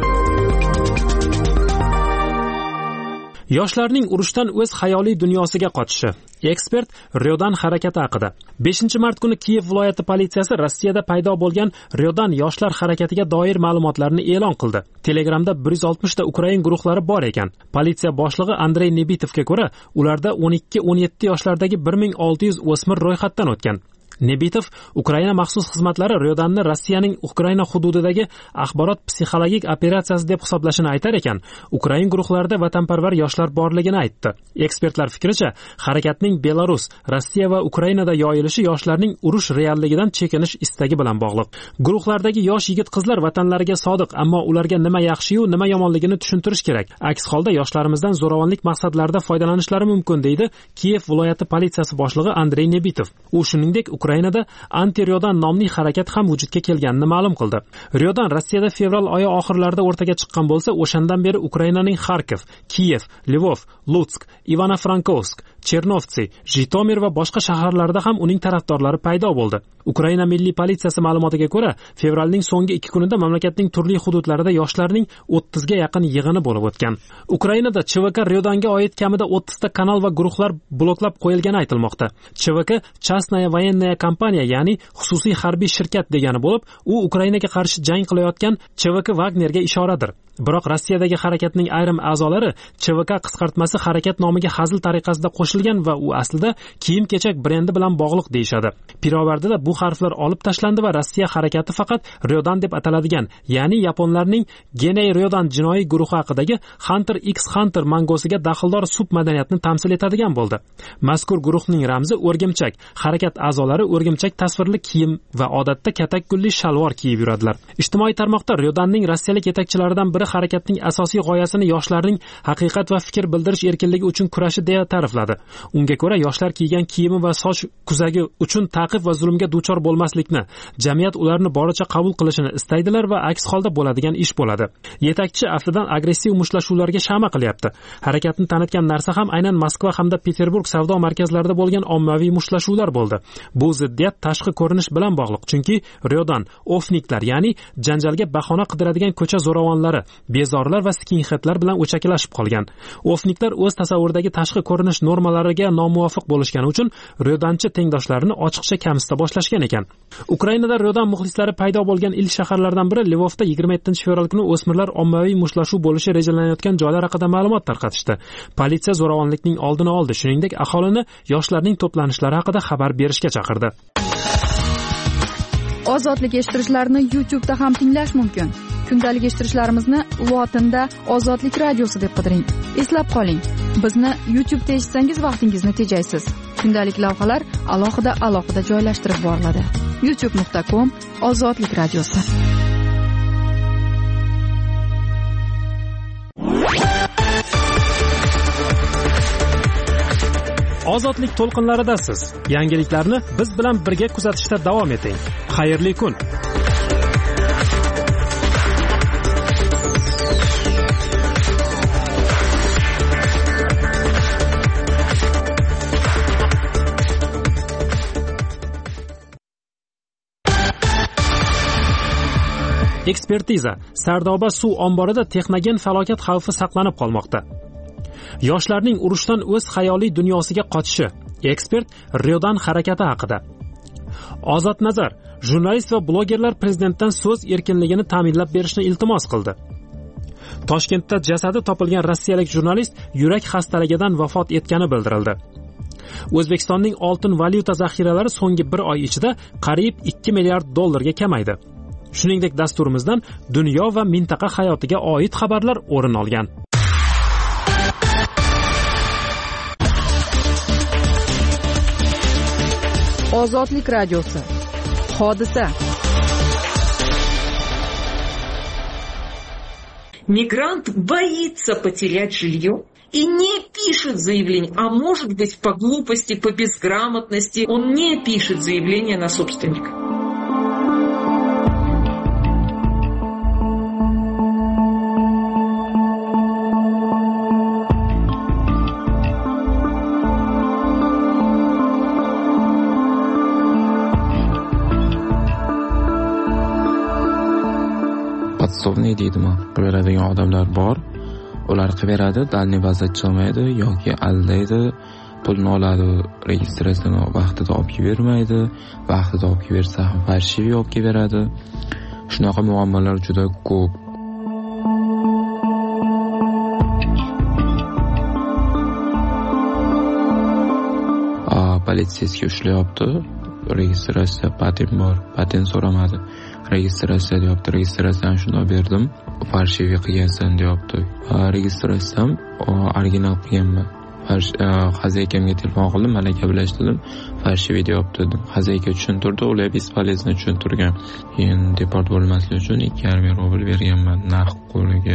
Yoshlarning urushdan o'z xayoliy dunyosiga qochishi. Ekspert Ryodan harakati haqida. 5-mart kuni Kiyev viloyati politsiyasi Rossiyada paydo bo'lgan Ryodan yoshlar harakatiga doir ma'lumotlarni e'lon qildi. Telegramda 160 ta Ukrain guruhlari bor ekan. Politsiya boshlig'i Andrey Nebitovga ko'ra, ularda 12-17 yoshlardagi 1600 o'smir ro'yxatdan o'tgan. Nebitov Ukraina maxsus xizmatlari Ryodanni Rossiyaning Ukraina hududidagi axborot psixologik operatsiyasi deb hisoblashini aytar ekan, Ukrain guruhlarida vatanparvar yoshlar borligini aytdi. Ekspertlar fikricha, harakatning Belarus, Rossiya va Ukrainada yoyilishi yoshlarning urush realligidan chekinish istagi bilan bog'liq. Guruhlardagi yosh yigit-qizlar vatanlariga sodiq, ammo ularga nima yaxshi-yu, nima yomonligini tushuntirish kerak. Aks holda yoshlarimizdan zo'ravonlik maqsadlarida foydalanishlari mumkin, deydi Kiyev viloyati politsiyasi boshlig'i Andrey Nebitov. U shuningdek Ukrainada anti-Ryodan nomli harakat ham vujudga kelganini ma'lum qildi. Ryodan Rossiyada fevral oyi oxirlarida o'rtaga chiqqan bo'lsa, o'shandan beri Ukrainaning Xarkov, Kiyev, Lvov, Lutsk, Ivano-Frankovsk, Chernovtsi, Jitomir va boshqa shaharlarda ham uning tarafdorlari paydo bo'ldi. Ukraina milliy politsiyasi ma'lumotiga ko'ra, fevralning so'nggi 2 kunida mamlakatning turli hududlarida yoshlarning 30 ga yaqin yig'ini bo'lib o'tgan. Ukrainada CVK Ryodanga oid kamida 30 ta kanal va guruhlar bloklab qo'yilgani aytilmoqda. CVK Chastnaya voyenная kompaniya, ya'ni xususiy harbiy shirkat degani bo'lib, u Ukrainaga qarshi jang qilayotgan CVK Wagnerga ishoradir. Biroq Rossiyadagi harakatning ayrim a'zolari CVK qisqartmasi harakat nomiga hazil tariqasida qo'shilgan va u aslida kiyim-kechak brendi bilan bog'liq deyshadi. Pirovardida bu harflar olib tashlandi va Rossiya harakati faqat Ryodan deb ataladigan, ya'ni yaponlarning Genei Ryodan jinoiy guruhi haqidagi Hunter x Hunter mangosiga daxldor submadaniyatni tamsil etadigan bo'ldi. Mazkur guruhning ramzi o'rgimchak. Harakat a'zolari o'rgimchak tasvirli kiyim va odatda katak gulli shalvor kiyib yuradilar. Ijtimoiy tarmoqda Ryodanning rossiyalik yetakchilaridan biri harakatning asosiy g'oyasini yoshlarning haqiqat va fikr bildirish erkinligi uchun kurashi deya ta'rifladi. Unga ko'ra, yoshlar kiygan kiyimi va soch kuzagi uchun ta'qib va zulmga duchor bo'lmaslikni, jamiyat ularni boricha qabul qilishini istaydilar va aks holda bo'ladigan ish bo'ladi. Yetakchi aftidan agressiv mushtlashuvlarga shama qilyapti. Harakatni tanitgan narsa ham aynan Moskva hamda Peterburg savdo markazlarida bo'lgan ommaviy mushtlashuvlar bo'ldi. Bu ziddiyat tashqi ko'rinish bilan bog'liq, chunki Ryodan ofniklar, ya'ni janjalga bahona qidiradigan ko'cha zo'ravonlari bezorlar va skinheadlar bilan o'chakilashib qolgan. Ofniklar o'z tasavvuridagi tashqi ko'rinish normalariga nomuvofiq bo'lishgani uchun Ryodanchi tengdoshlarini ochiqcha kamsita boshlashgan ekan. Ukrainada Ryodan muxlislari paydo bo'lgan ilk shaharlardan biri Lvovda 27-fevral kuni o'smirlar ommaviy mushtlashuv bo'lishi rejalanayotgan joylar haqida ma'lumot tarqatishdi. Politsiya zo'ravonlikning oldini oldi, shuningdek aholini yoshlarning to'planishlari haqida xabar berishga chaqirdi. Ozodlik eshittirishlarni YouTube'da ham tinglash mumkin. Kundalik eshittirishlarimizni lotinda Ozodlik radiosi deb qidiring. Eslab qoling, bizni YouTube'da eshitsangiz vaqtingizni tejaysiz. Kundalik lavhalar alohida joylashtirib boriladi. youtube.com/Ozodlik radiosi. Ozodlik to'lqinlaridasiz. Yangiliklarni biz bilan birga kuzatishda davom eting. Xayrli kun. Ekspertiza: Sardoba suv omborida texnogen falokat xavfi saqlanib qolmoqda. Yoshlarning urushdan o'z xayoliy dunyosiga qochishi. Ekspert Ryodan harakati haqida. Ozod Nazar: jurnalist va blogerlar prezidentdan so'z erkinligini ta'minlab berishni iltimos qildi. Toshkentda jasadi topilgan rossiyalik jurnalist yurak xastaligidan vafot etgani bildirildi. O'zbekistonning oltin valyuta zaxiralari so'nggi 1 oy ichida qariyb 2 milliard dollarga kamaydi. Shuningdek, dasturimizdan dunyo va mintaqa hayotiga oid xabarlar o'rin olgan. Ozodlik radiosi. Hodisa. Мигрант боится потерять жилье и не пишет заявление, а может быть по глупости, по безграмотности он не пишет заявление на собственника. Podsovniy deydimi? Beradigan odamlar bor. Ular qilaveradi, dalniy bazat chiqmaydi yoki aldaydi, pulni oladi, registratsiyani vaqtida olib bermaydi, vaqtida olib bersa ham farshiy olib beradi. Shunaqa muammolar juda ko'p. Politsiyasiga ushlayapti. Registratsiya patent bor, patent so'ramadi. Registratsiya deyapti. Registratsiyani shunday berdim. Farshiy qilgansan deyapti. Registratsiyam original qilganman. Xazaykamga telefon qildim, malaka bilan ishladim. Farshiy deyapti dedim. Xazayka tushuntirdi, ular bespolezno tushuntirgan. Keyin deport bo'lmaslik uchun 2,5 rubl berganman narx qo'liga.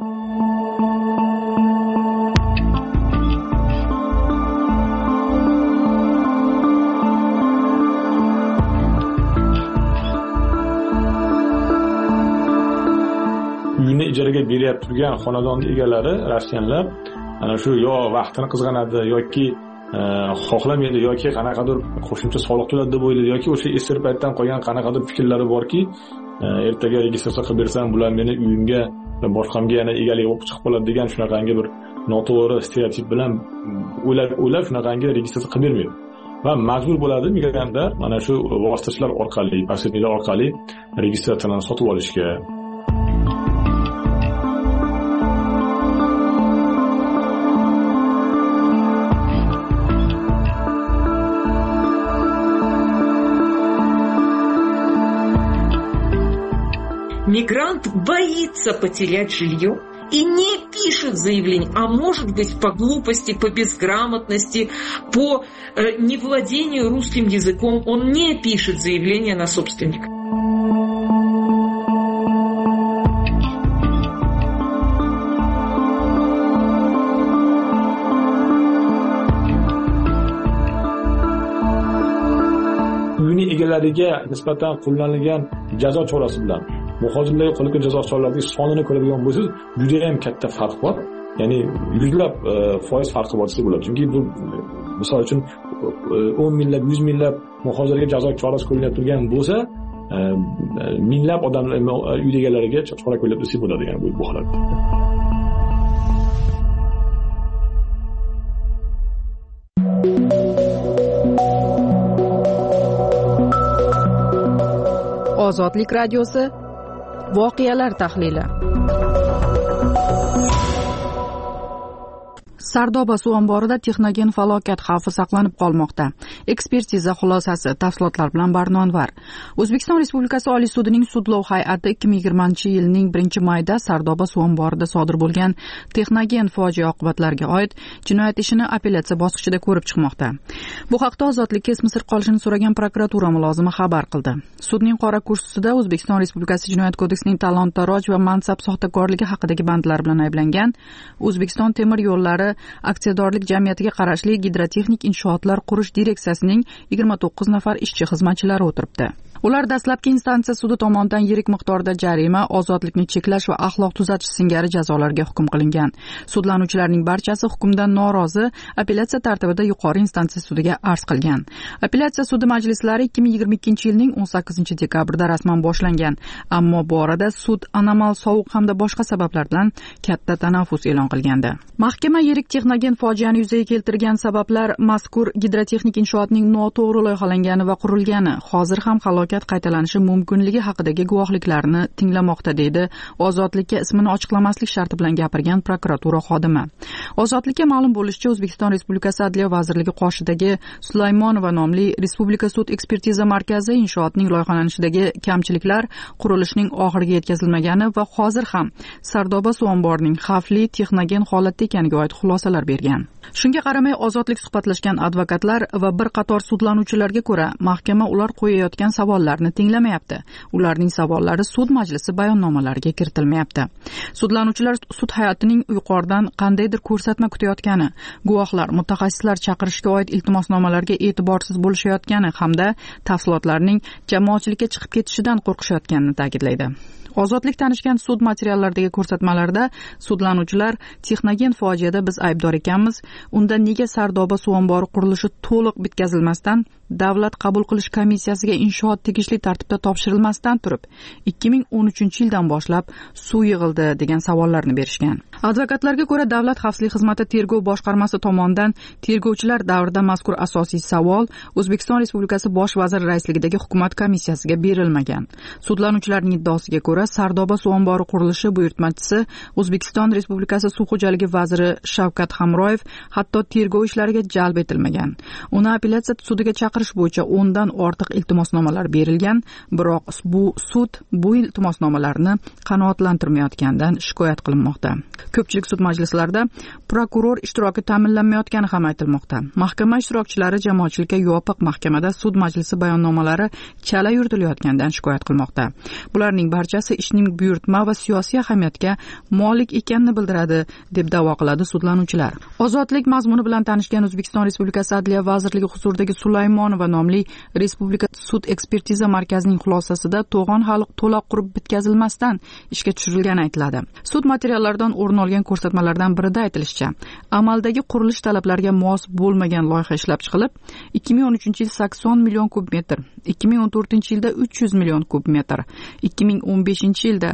Uyini ijaraga beryapti turgan xonadon egalari, rossiyanlar, ana shu yo vaqtini qizg'anadi yoki xohlamaydi yoki qanaqadir qo'shimcha soliq to'ladi deb o'ylaydi yoki o'sha eski paytdan qolgan qanaqadir fikrlari borki, ertaga registratsiya qilib bersam, bular meni uyimga va boshqamga yana egalik bo'lib chiqib qoladi degan shunaqangi bir noto'g'ri stereotip bilan o'ylab shunaqangi registratsiya qilib bermaydi. Va majbur bo'ladi migrantlar mana shu vositachilar orqali, posredniklar orqali registratsiyalarni sotib olishga. Мигрант боится потерять жилье и не пишет заявление, а может быть по глупости, по безграмотности, по невладению русским языком он не пишет заявление на собственника. Uyini egalariga nisbatan qo'llanilgan jazo chorasi bilan muhojirlarga qo'llangan jazo choralarining sonini ko'radigan bo'lsangiz, juda ham katta farq bor. Ya'ni yuzlab foiz farqi bor desa bo'ladi. Chunki bu misol uchun 10 minglab, 100 minglab muhojirlarga jazo chorasi qo'llanib turgan bo'lsa, minglab odamlar uy egalariga chorak o'ylab desak bo'ladi, ya'ni bu holatda. Ozodlik radiosi voqealar tahlili. Sardoba suv omborida texnogen falokat xavfi saqlanib qolmoqda. Ekspertiza xulosasi, tafsilotlar bilan Barnonvar. O'zbekiston Respublikasi Oliy sudining sudlov hay'ati 2020-yilning 1-mayda Sardoba suv omborida sodir bo'lgan texnogen fojia oqibatlariga oid jinoyat ishini apellyatsiya bosqichida ko'rib chiqmoqda. Bu haqda Ozodlikka ismi sir qolishini so'ragan prokuratura mulozimi xabar qildi. Sudning qora kursisida O'zbekiston Respublikasi Jinoyat kodeksining talon-taroj va mansab soxtakorligi haqidagi bandlar bilan ayblangan O'zbekiston temir yo'llari aksiyadorlik jamiyatiga qarashli Gidrotexnik inshootlar qurish direksiyasining 29 nafar ishchi xizmatchilari o'tiribdi. Ular dastlabki instansiya sudi tomonidan yirik miqdorda jarima, ozodlikni cheklash va axloq tuzatish singari jazolarga hukm qilingan. Sudlanuvchilarning barchasi hukmdan norozi apellyatsiya tartibida yuqori instansiya sudiga arz qilgan. Apellyatsiya sudi majlislari 2022-yilning 18-dekabrida rasman boshlangan, ammo bu orada sud anomal sovuq hamda boshqa sabablar bilan katta tanaffus e'lon qilgandi. Mahkama yirik texnogen fojiani yuzaga keltirgan sabablar mazkur gidrotexnik inshootning noto'g'ri loyihalangani va qurilgani, hozir ham qaytalanishi mumkinligi haqidagi guvohliklarni tinglamoqda, deydi Ozodlikka ismini ochiqlamaslik sharti bilan gapirgan prokuratura xodimi. Ozodlikka ma'lum bo'lishicha, O'zbekiston Respublikasi Adliya vazirligi qoshidagi Sulaymonova nomli Respublika sud ekspertiza markazi inshootning loyihalanishidagi kamchiliklar, qurilishning oxiriga yetkazilmagani va hozir ham Sardoba suv omborining xavfli texnogen holatda ekaniga oid xulosalar bergan. Shunga qaramay, Ozodlik suhbatlashgan advokatlar va bir qator sudlanuvchilarga ko'ra, mahkama ular qo'yayotgan savollarni tinglamayapti. Ularning savollari sud majlisi bayonnomalariga kiritilmayapti. Sudlanuvchilar sud hay'atining yuqoridan qandaydir ko'rsatma kutayotgani, guvohlar, mutaxassislar chaqirishga oid iltimosnomalarga e'tiborsiz bo'lishayotgani hamda tafsilotlarning jamoatchilikka chiqib ketishidan qo'rqishayotganini ta'kidlaydi. Ozodlik tanishgan sud materiallaridagi ko'rsatmalarda sudlanuvchilar texnogen fojiada biz aybdor ekanmiz, unda nega Sardoba suv ombori qurilishi to'liq bitkazilmasdan davlat qabul qilish komissiyasiga inshoot tegishli tartibda topshirilmasdan turib 2013-yildan boshlab suv yig'ildi degan savollarni berishgan. Advokatlarga ko'ra, Davlat xavfsizlik xizmati tergov boshqarmasi tomonidan tergovchilar davrida mazkur asosiy savol O'zbekiston Respublikasi bosh vaziri raisligidagi hukumat komissiyasiga berilmagan. Sudlanuvchilarning iddaosiga ko'ra, Sardoba suv ombori qurilishi buyurtmachisi O'zbekiston Respublikasi suv xo'jaligi vaziri Shavkat Hamroyev hatto tergov ishlariga jalb etilmagan. Uni apellyatsiya sudiga chaqirish bo'yicha 10 dan ortiq iltimosnomalar berilgan, biroq bu sud bu iltimosnomalarni qanoatlantirmayotganidan shikoyat qilinmoqda. Ko'pchilik sud majlislarida prokuror ishtiroki ta'minlanmayotgani ham aytilmoqda. Mahkama ishtirokchilari jamoatchilikka yopiq mahkamada sud majlisi bayonnomalari chala yuritilayotganidan shikoyat qilmoqda. Bularning barchasi ishning buyurtma va siyosiy ahamiyatga molik ekanini bildiradi, deb da'vo qiladi sudlanuvchilar. Ozodlik mazmuni bilan tanishgan O'zbekiston Respublikasi Adliya vazirligi huzuridagi Sulaymonova nomli Respublika sud ekspertiza markazining xulosasida to'g'on hali to'liq qurib bitkazilmasdan ishga tushirilgani aytiladi. Sud materiallaridan o'rin olgan ko'rsatmalardan birida aytilishicha, amaldagi qurilish talablariga mos bo'lmagan loyiha ishlab chiqilib, 2013-yil 80 million kub metr, 2014-yilda 300 million kub metr, 2015-yilda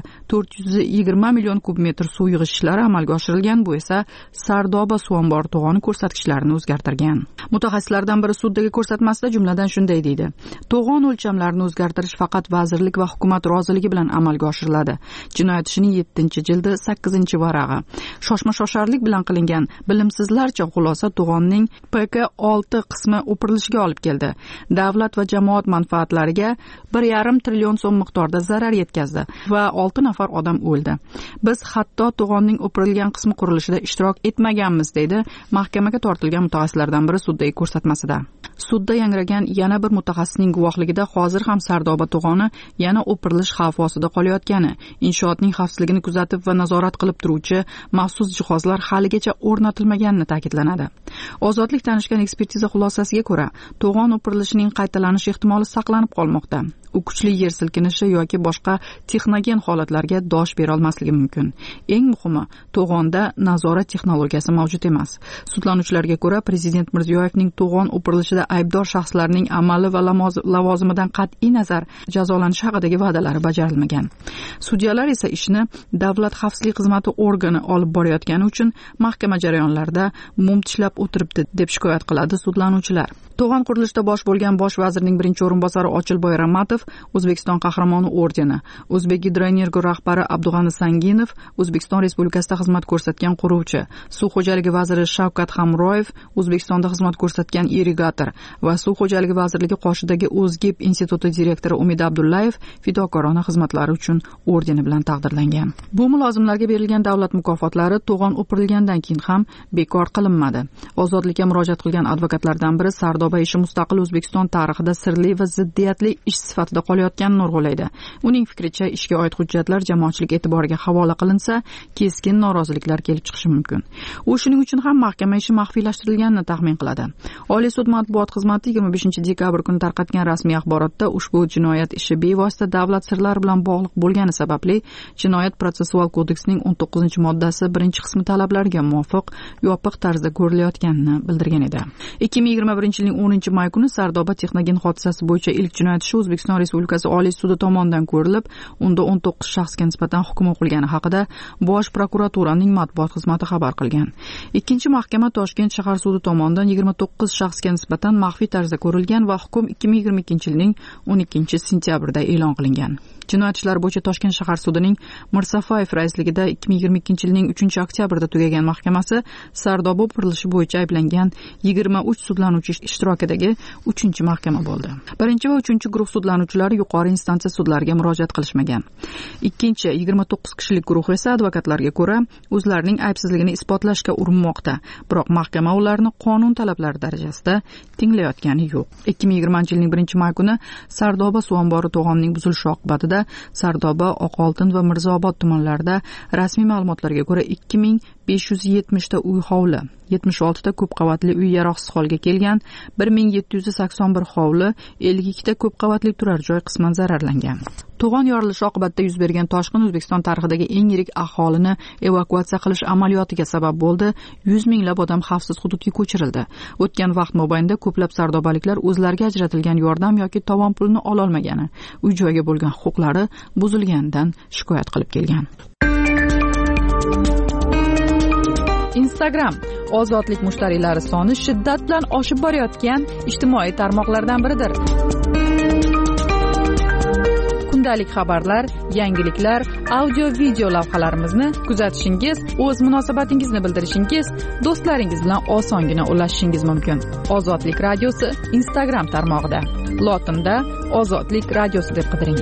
420 million kub metr suv yig'ish ishlari amalga oshirilgan. Bu esa Sardoba suv ombori to'g'oni ko'rsatkichlarini o'zgartirgan. Mutaxassislardan biri suddagi ko'rsatmasida jumladan shunday deydi: to'g'on o'lchamlarini o'zgartirish faqat vazirlik va hukumat roziligi bilan amalga oshiriladi. Jinoyat ishining 7-jildi 8-varag'i. Shoshma-shosharlik bilan qilingan bilimsizlarcha xulosa to'g'onning PK6 qismi o'pirilishiga olib keldi. Davlat va jamoat manfaatlariga 1,5 trillion so'm miqdorda zarar yetkazdi va 6 nafar odam o'ldi. Biz hatto to'g'onning o'pirilgan qismi qurilishida ishtirok etmaganmiz, deydi mahkamaga tortilgan mutaxassislardan biri suddagi ko'rsatmasida. Sudda yangragan yana bir mutaxassisning guvohligida hozir ham Sardoba to'g'oni yana o'pirilish xavfi ostida qolayotgani, inshootning xavfsizligini kuzatib va nazorat qilib turuvchi maxsus jihozlar haligacha o'rnatilmaganini ta'kidlanadi. Ozodlik tanishgan ekspertiza xulosasiga ko'ra, to'g'on o'pirilishining qaytalanish ehtimoli saqlanib qolmoqda. U kuchli yer silkinishi yoki boshqa texnogen holatlarga dosh bera olmasligi mumkin. Eng muhimi, to'g'onda nazorat texnologiyasi mavjud emas. Sudlanuvchilarga ko'ra, prezident Mirziyoyevning to'g'on o'pirilishida aybdor shaxslarning amali va lavozimidan qat'iy nazar jazolanishi haqidagi va'dalari bajarilmagan. Sudyalar esa ishni Davlat xavfsizlik xizmati organi olib borayotgani uchun mahkama jarayonlarida mum tishlab o'tiribdi deb shikoyat qiladi sudlanuvchilar. To'g'on qurilishida bosh bo'lgan bosh vazirning birinchi o'rinbosari Ochilboy Ramatov O'zbekiston qahramoni ordeni, O'zbek Gidroenergo rahbari Abdug'ani Sanginov O'zbekiston Respublikasida xizmat ko'rsatgan quruvchi, Suv xo'jaligi vaziri Shavkat Hamroyev O'zbekistonda xizmat ko'rsatgan irrigator va Suv xo'jaligi vazirligi qoshidagi O'zgib instituti direktori Umid Abdullayev fidokorona xizmatlari uchun ordeni bilan taqdirlangan. Bu mulozimlarga berilgan davlat mukofotlari to'g'on o'pirilgandan keyin ham bekor qilinmadi. Ozodlikka murojaat qilgan advokatlardan biri Sardoba ishi mustaqil O'zbekiston tarixida sirli va ziddiyatli ish sifatida qolayotganini urg'ulaydi. Uning fikricha, ishga oid hujjatlar jamoatchilik e'tiboriga havola qilinsa, keskin noroziliklar kelib chiqishi mumkin. U shuning uchun ham mahkama ishi maxfiylashtirilganini taxmin qiladi. Oliy sud matbuot xizmati 25-dekabr kuni tarqatgan rasmiy axborotda ushbu jinoyat ishi bevosita davlat sirlari bilan bog'liq bo'lgani sababli Jinoyat protsessual kodeksining 19-moddasi 1-qismi talablariga muvofiq yopiq tarzda ko'rilayotganini bildirgan edi. 2021-yilning 10-may kuni Sardoba Texnogen hodisasi bo'yicha ilk jinoyat ishi O'zbekiston Respublikasi Oliy sudi tomonidan ko'rilib, unda 19 shaxsga nisbatan hukm o'qilgani haqida Bosh prokuraturaning matbuot xizmati xabar qilgan. Ikkinchi mahkama Toshkent shahar sudi tomonidan 29 shaxsga nisbatan maxfiy tarzda ko'rilgan va hukm 2022-yilning 12-sentyabrida e'lon qilingan. Jinoyat ishlari bo'yicha Toshkent shahar sudining Mirsafayev raisligida 2022-yilning 3-oktyabrda tugagan mahkamasi Sardoba o'pirilishi bo'yicha ayblangan 23 sudlanuvchi ishtirokidagi 3-mahkama bo'ldi. 1 va 3 guruh sudlanuvchilari yuqori instansiya sudlariga murojaat qilishmagan. 29 kishilik guruh esa advokatlarga ko'ra o'zlarining aybsizligini isbotlashga urinmoqda, biroq mahkama ularni qonun talablari darajasida tinglayotgani yo'q. 2020-yilning 1-may kuni Sardoba suv ombori to'g'onining buzilishi oqibatida Sardoba, Oqoltin va Mirzaobod tumanlarida rasmiy ma'lumotlarga ko'ra 2570 ta uy hovli, 76 ta ko'p qavatli uy yaroqsiz holga kelgan, 1781 hovli, 52 ta ko'p qavatli turar joy qisman zararlangan. To'g'on yorilishi oqibatida yuz bergan toshqin O'zbekiston tarixidagi eng yirik aholini evakuatsiya qilish amaliyotiga sabab bo'ldi. 100 minglab odam xavfsiz hududga ko'chirildi. O'tgan vaqt mobaynida ko'plab sardobaliklar o'zlariga ajratilgan yordam yoki tovon pulini ola olmagani, uy joyga bo'lgan huquqlari buzilganidan shikoyat qilib kelgan. Instagram ozodlik mushtariylari soni shiddat bilan oshib borayotgan ijtimoiy tarmoqlardan biridir. Kundalik xabarlar, yangiliklar, audio-video lavhalarimizni kuzatishingiz, o'z munosabatingizni bildirishingiz, do'stlaringiz bilan osongina ulashishingiz mumkin. Ozodlik radiosi Instagram tarmog'ida. Lotinda Ozodlik radiosi deb qidiring.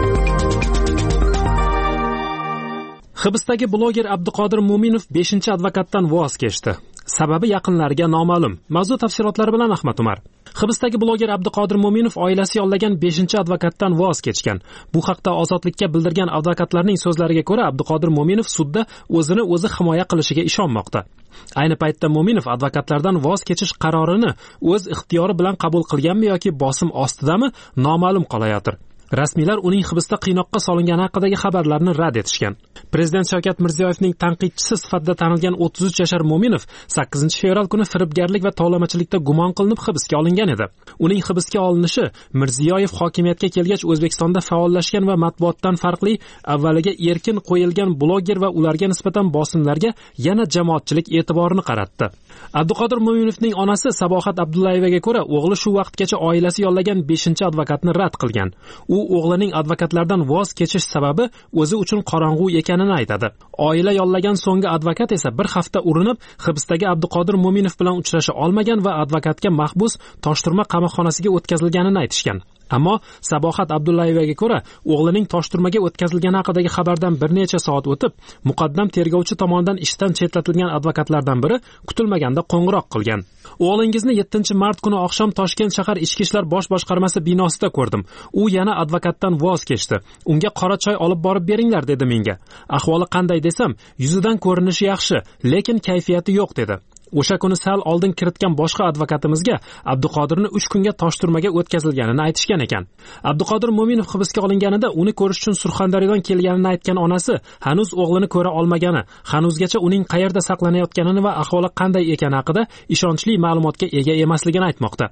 Hibsdagi bloger Abduqodir Mo'minov 5-advokatdan voz kechdi. Sababi yaqinlariga noma'lum. Mavzu tafsilotlari bilan Ahmad Umar. Hibsdagi bloger Abduqodir Mo'minov oilasi yollagan 5-advokatdan voz kechgan. Bu haqda Ozodlikka bildirgan advokatlarning so'zlariga ko'ra, Abduqodir Mo'minov sudda o'zini o'zi himoya qilishiga ishonmoqda. Ayni paytda Mo'minov advokatlardan voz kechish qarorini o'z ixtiyori bilan qabul qilganmi yoki bosim ostidami noma'lum qolayotir. Rasmiylar uning hibsda qiynoqqa solingani haqidagi xabarlarni rad etishgan. Prezident Shavkat Mirziyoyevning tanqidchisi sifatida tanilgan 33 yashar Mo'minov 8-fevral kuni firibgarlik va tovlamachilikda gumon qilinib hibsga olingan edi. Uning hibsga olinishi Mirziyoyev hokimiyatga kelgach O'zbekistonda faollashgan va matbuotdan farqli avvaliga erkin qo'yilgan bloger va ularga nisbatan bosimlarga yana jamoatchilik e'tiborini qaratdi. Abduqodir Mo'minovning onasi Sabohat Abdullayevaga ko'ra, o'g'li shu vaqtgacha oilasi yollagan 5-advokatni rad qilgan. U o'g'lining advokatlardan voz kechish sababi o'zi uchun qorong'u ekanini aytadi. Oila yollagan so'nggi advokat esa bir hafta urinib, hibsdagi Abduqodir Mo'minov bilan uchrasha olmagan va advokatga mahbus Toshturma qamoqxonasiga o'tkazilganini aytishgan. Ammo Sabohat Abdullayevaga ko'ra, o'g'lining Toshturmaga o'tkazilgani haqidagi xabardan bir necha soat o'tib, muqaddam tergovchi tomonidan ishdan chetlatilgan advokatlardan biri kutilmaganda qo'ng'iroq qilgan. O'g'lingizni 7-mart kuni oqshom Toshkent shahar ichki ishlar bosh boshqarmasi binosida ko'rdim. U yana advokatdan voz kechdi. Unga qora choy olib borib beringlar dedi menga. Ahvoli qanday desam, yuzidan ko'rinishi yaxshi, lekin kayfiyati yo'q dedi. O'sha kuni sal oldin kiritgan boshqa advokatimizga Abduqodirni 3 kunga Toshturmaga o'tkazilganini aytishgan ekan. Abduqodir Mo'minov hibsga olinganida uni ko'rish uchun Surxondaryodan kelganini aytgan onasi hanuz o'g'lini ko'ra olmagani, hanuzgacha uning qayerda saqlanayotganini va ahvoli qanday ekani haqida ishonchli ma'lumotga ega emasligini aytmoqda.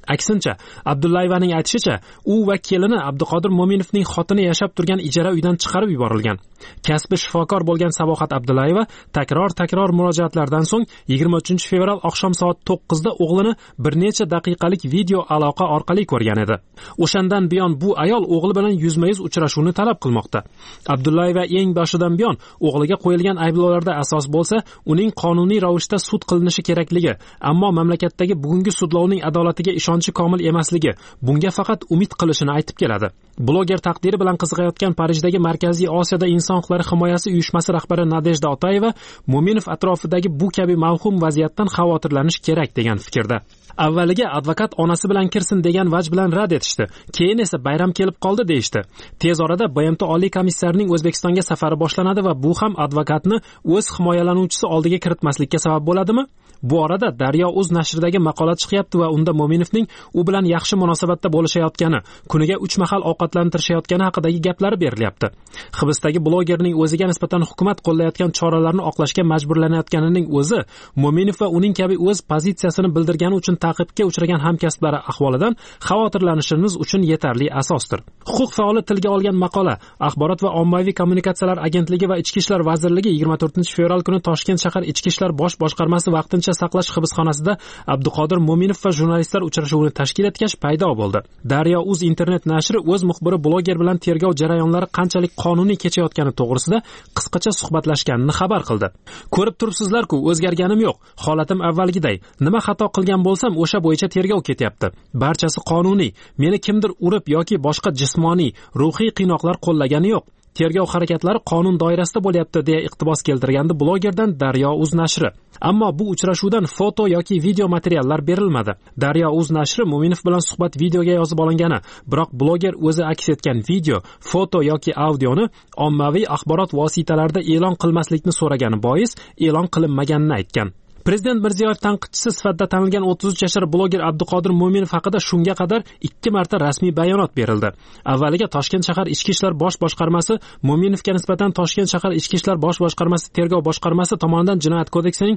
Aksincha, Abdullayevaning aytishicha, u va kelini Abduqodir Mo'minovning xotini yashab turgan ijara uydan chiqarib yuborilgan. Kasbi shifokor bo'lgan Sabohat Abdullayeva takror murojaatlardan so'ng 23 fevral oqshom soat 9 da o'g'lini bir necha daqiqalik video aloqa orqali ko'rgan edi. O'shandan buyon bu ayol o'g'li bilan yuzma-yuz uchrashuvni talab qilmoqda. Abdullayeva eng boshidan buyon o'g'liga qo'yilgan ayblovlarda asos bo'lsa, uning qonuniy ravishda sud qilinishi kerakligi, ammo mamlakatdagi bugungi sudlovning adolatiga ishonchi komil emasligi, bunga faqat umid qilishini aytib keladi. Bloger taqdiri bilan qiziqayotgan Parijdagi Markaziy Osiyoda inson huquqlari himoyasi uyushmasi rahbari Nadejda Otayeva Mo'minov atrofidagi bu kabi mavhum vaziyatdan xavotirlanish kerak degan fikrda. Avvaliga advokat onasi bilan kirsin degan vaj bilan rad etishdi. Keyin esa bayram kelib qoldi deyishdi. Tez orada BMT Oliy komissarining O'zbekistonga safari boshlanadi va bu ham advokatni o'z himoyalanuvchisi oldiga kiritmaslikka sabab bo'ladimi? Bu orada Daryo.uz nashridagi maqola chiqyapti va unda Mo'minovning u bilan yaxshi munosabatda bo'lishayotgani, kuniga 3 mahal ovqatlantirishayotgani haqidagi gaplar berilyapti. Hibsdagi blogerning o'ziga nisbatan hukumat qo'llayotgan choralarni oqlashga majburlanayotganining o'zi Mo'minov va uning kabi o'z pozitsiyasini bildirgani uchun ta'qibga uchragan hamkasblari ahvolidan xavotirlanishimiz uchun yetarli asosdir. Huquq faoli tilga olgan maqola Axborot va ommaviy kommunikatsiyalar agentligi va Ichki ishlar vazirligi 24 fevral kuni Toshkent shahar Ichki ishlar bosh boshqarmasi vaqtincha saqlash hibsxonasida Abduqodir Mo'minov va jurnalistlar uchrashuvini tashkil etgach paydo bo'ldi. Daryo.uz internet nashri o'z muxbiri bloger bilan tergov jarayonlari qanchalik qonuniy kechayotgani to'g'risida qisqacha suhbatlashganini xabar qildi. Ko'rib turibsizlar-ku, o'zgarganim yo'q. Holatim avvalgiday. Nima xato qilgan bo'lsam, o'sha bo'yicha tergov ketyapti. Barchasi qonuniy. Meni kimdir urib yoki boshqa jismoniy, ruhiy qiynoqlar qo'llagani yo'q. Tergov harakatlari qonun doirasida bo'lyapti deya iqtibos keltirgandi blogerdan Daryo.uz nashri. Ammo bu uchrashuvdan foto yoki video materiallar berilmadi. Daryo.uz nashri Mo'minov bilan suhbat videoga yozib olingani, biroq bloger o'zi aks etgan video, foto yoki audioni ommaviy axborot vositalarida e'lon qilmaslikni so'ragani bois e'lon qilinmaganini aytgan. Prezident Mirziyoyev tanqidchisi sifatida tanilgan 33 yashar bloger Abduqodir Mo'minov haqida shunga qadar 2 marta rasmiy bayonot berildi. Avvaliga Toshkent shahar Ichki ishlar bosh boshqarmasi Mo'minovga nisbatan Toshkent shahar Ichki ishlar bosh boshqarmasi tergov boshqarmasi tomonidan Jinoyat kodeksining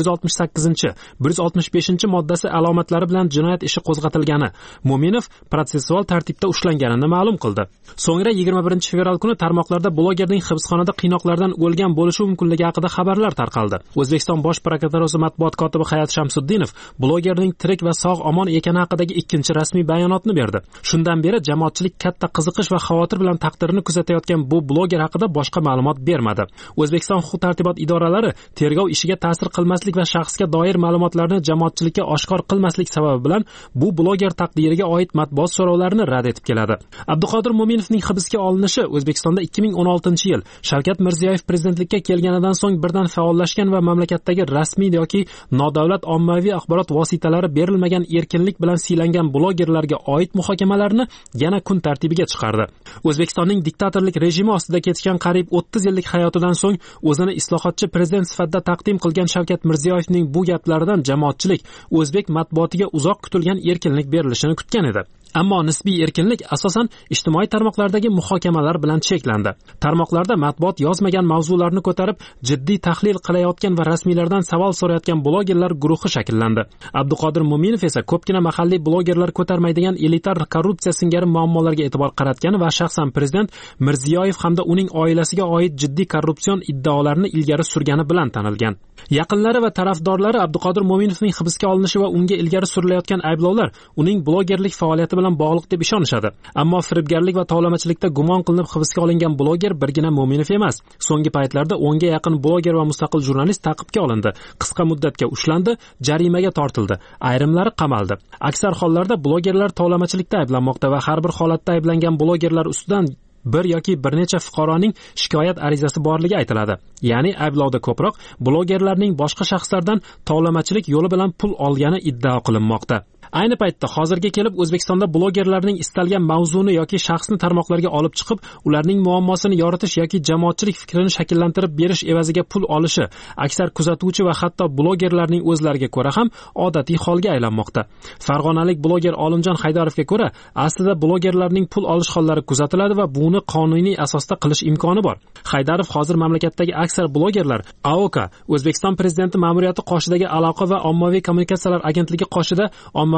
168-165-moddasi alomatlari bilan jinoyat ishi qo'zg'atilgani, Mo'minov protsessual tartibda ushlanganini ma'lum qildi. So'ngra 21 fevral kuni tarmoqlarda blogerning hibsxonada qiynoqlardan o'lgan bo'lishi mumkinligi haqida xabarlar tarqaldi. O'zbekiston bosh prokuraturasi matbuot kotibi Hayat Shamsuddinov blogerning tirik va sog' omon ekani haqidagi ikkinchi rasmiy bayonotni berdi. Shundan beri jamoatchilik katta qiziqish va xavotir bilan taqdirini kuzatayotgan bu bloger haqida boshqa ma'lumot bermadi. O'zbekiston huquq-tartibot idoralari tergov ishiga ta'sir qilmaslik va shaxsga doir ma'lumotlarni jamoatchilikka oshkor qilmaslik sababi bilan bu bloger taqdiriga oid matbuot so'rovlarini rad etib keladi. Abduqodir Mo'minovning hibsga olinishi O'zbekistonda 2016-yil Shavkat Mirziyoyev prezidentlikka kelganidan so'ng birdan faollashgan va mamlakatdagi rasmiy yoki nodavlat ommaviy axborot vositalari berilmagan erkinlik bilan siylangan blogerlarga oid muhokamalarni yana kun tartibiga chiqardi. O'zbekistonning diktatorlik rejimi ostida kechgan qariyb 30 yillik hayotidan so'ng o'zini islohotchi prezident sifatida taqdim qilgan Shavkat Mirziyoyevning bu gaplaridan jamoatchilik o'zbek matbuotiga uzoq kutilgan erkinlik berilishini kutgan edi. Ammo nisbiy erkinlik asosan ijtimoiy tarmoqlardagi muhokamalar bilan cheklandi. Tarmoqlarda matbuot yozmagan mavzularni ko'tarib, jiddiy tahlil qilayotgan va rasmiylardan savol so'rayotgan blogerlar guruhi shakllandi. Abduqodir Mo'minov esa ko'pgina mahalliy blogerlar ko'tarmaydigan elitar korrupsiya singari muammolarga e'tibor qaratgani va shaxsan prezident Mirziyoyev hamda uning oilasiga oid jiddiy korrupsion iddaolarni ilgari surgani bilan tanilgan. Yaqinlari va tarafdorlari Abduqodir Mo'minovning hibsga olinishi va unga ilgari surilayotgan ayblovlar uning blogerlik faoliyati bilan bog'liq deb ishonishadi. Ammo firibgarlik va tovlamachilikda gumon qilinib hibsga olingan bloger birgina Mo'minov emas. So'nggi paytlarda 10 ga yaqin bloger va mustaqil jurnalist ta'qibga olindi, qisqa muddatga ushlandi, jarimaga tortildi, ayrimlari qamaldi. Aksar hollarda blogerlar tovlamachilikda ayblanmoqda va har bir holatda ayblangan blogerlar ustidan bir yoki bir necha fuqaroning shikoyat arizasi borligi aytiladi. Ya'ni ayblovda ko'proq blogerlarning boshqa shaxslardan tovlamachilik yo'li bilan pul olgani iddao qilinmoqda. Ayni paytda hozirga kelib O'zbekistonda blogerlarning istalgan mavzuni yoki shaxsni tarmoqlarga olib chiqib, ularning muammosini yoritish yoki jamoatchilik fikrini shakllantirib berish evaziga pul olishi aksar kuzatuvchi va hatto blogerlarning o'zlariga ko'ra ham odatiy holga aylanmoqda. Farg'onalik bloger Olimjon Haydarovga ko'ra, aslida blogerlarning pul olish hollari kuzatiladi va buni qonuniy asosda qilish imkoni bor. Haydarov hozir mamlakatdagi aksar blogerlar AOK, O'zbekiston prezidenti ma'muriyati qoshidagi aloqa va ommaviy kommunikatsiyalar agentligi qoshida ommaviy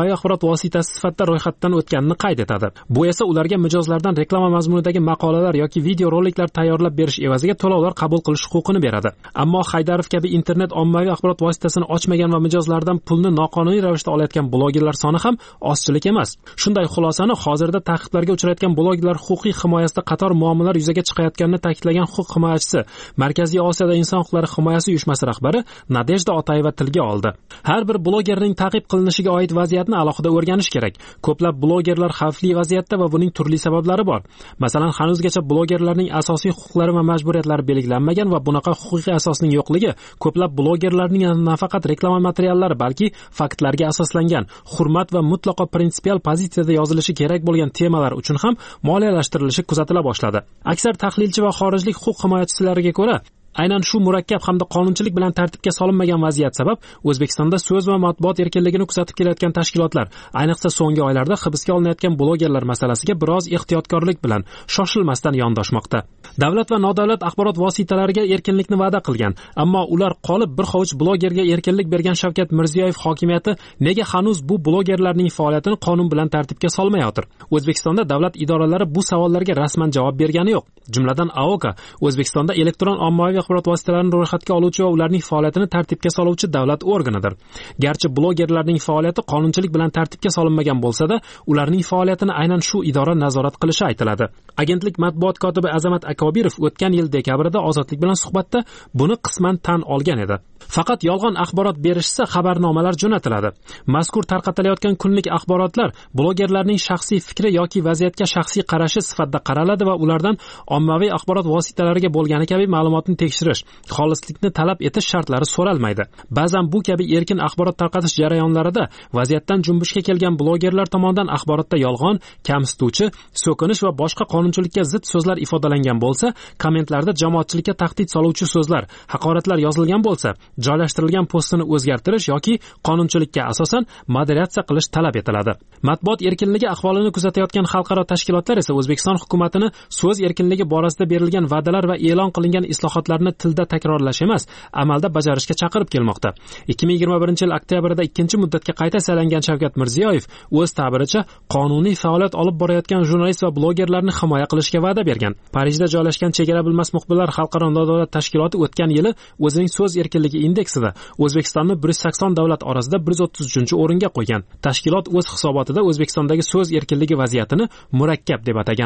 ommaviy axborot vositasi sifatida ro'yxatdan o'tganini qayd etadi. Bu esa ularga mijozlardan reklama mazmunidagi maqolalar yoki video roliklar tayyorlab berish evaziga to'lovlar qabul qilish huquqini beradi. Ammo Haydarov kabi internet ommaviy axborot vositasini ochmagan va mijozlardan pulni noqonuniy ravishda olayotgan blogerlar soni ham ozchilik emas. Shunday xulosani hozirda ta'qiblarga uchrayotgan blogerlar huquqiy himoyasida qator muammolar yuzaga chiqayotganini ta'kidlagan huquq himoyachisi, Markaziy Osiyoda inson huquqlari himoyasi uyushmasi rahbari Nadejda Otayeva tilga oldi. Har bir blogerning ta'qib qilinishiga oid vaziyatni alohida o'rganish kerak. Ko'plab blogerlar xavfli vaziyatda va buning turli sabablari bor. Masalan, hanuzgacha blogerlarning asosiy huquqlari va majburiyatlari belgilanmagan va bunaqa huquqiy asosning yo'qligi ko'plab blogerlarning nafaqat reklama materiallari, balki faktlarga asoslangan, hurmat va mutlaqo prinsipial pozitsiyada yozilishi kerak bo'lgan temalar uchun ham moliyalashtirilishi kuzatila boshladi. Aksar tahlilchi va xorijlik huquq himoyachilariga ko'ra, aynan shu murakkab hamda qonunchilik bilan tartibga solinmagan vaziyat sabab O'zbekistonda so'z va matbuot erkinligini kuzatib kelayotgan tashkilotlar, ayniqsa so'nggi oylarda hibsga olinayotgan blogerlar masalasiga biroz ehtiyotkorlik bilan shoshilmasdan yondoshmoqda. Davlat va nodavlat axborot vositalariga erkinlikni va'da qilgan, ammo ular qolib bir hovuch blogerga erkinlik bergan Shavkat Mirziyoyev hokimiyati nega hanuz bu blogerlarning faoliyatini qonun bilan tartibga solmayotir? O'zbekistonda davlat idoralari bu savollarga rasman javob bergani yo'q. Jumladan AOKA O'zbekistonda elektron ommaviy axborot vositalarini ro'yxatga oluvchi va ularning faoliyatini tartibga soluvchi davlat organidir. Garchi blogerlarning faoliyati qonunchilik bilan tartibga solinmagan bo'lsa-da, ularning faoliyatini aynan shu idora nazorat qilishi aytiladi. Agentlik matbuot kotibi Azamat Akobirov o'tgan yil dekabrda Ozodlik bilan suhbatda buni qisman tan olgan edi. Faqat yolg'on axborot berishsa xabarnomalar jo'natiladi. Mazkur tarqatilayotgan kunlik axborotlar blogerlarning shaxsiy fikri yoki vaziyatga shaxsiy qarashi sifatida qaraladi va ulardan ommaviy axborot vositalariga bo'lgani kabi ma'lumotni tekshirish, xolislikni talab etish shartlari so'ralmaydi. Ba'zan bu kabi erkin axborot tarqatish jarayonlarida vaziyatdan junbushga kelgan blogerlar tomonidan axborotda yolg'on, kamsituvchi, so'kinish va boshqa qonunchilikka zid so'zlar ifodalangan bo'lsa, kommentlarda jamoatchilikka tahdid soluvchi so'zlar, haqoratlar yozilgan bo'lsa, joylashtirilgan postini o'zgartirish yoki qonunchilikka asosan moderatsiya qilish talab etiladi. Matbuot erkinligi ahvolini kuzatayotgan xalqaro tashkilotlar esa O'zbekiston hukumatini so'z erkinligi borasida berilgan va'dalar va e'lon qilingan islohotlarni tilda takrorlash emas, amalda bajarishga chaqirib kelmoqda. 2021-yil oktyabrda 2-muddatga qayta saylangan Shavkat Mirziyoyev o'z ta'biricha qonuniy faoliyat olib borayotgan jurnalist va blogerlarni himoya qilishga va'da bergan. Parijda joylashgan Chegara bilmas muxbirlar xalqaro nodavlat tashkiloti o'tgan yili o'zining so'z erkinligi indeksida O'zbekistonni 180 davlat orasida 133-o'ringa qo'ygan. Tashkilot o'z hisobotida O'zbekistondagi so'z erkinligi vaziyatini murakkab deb atagan.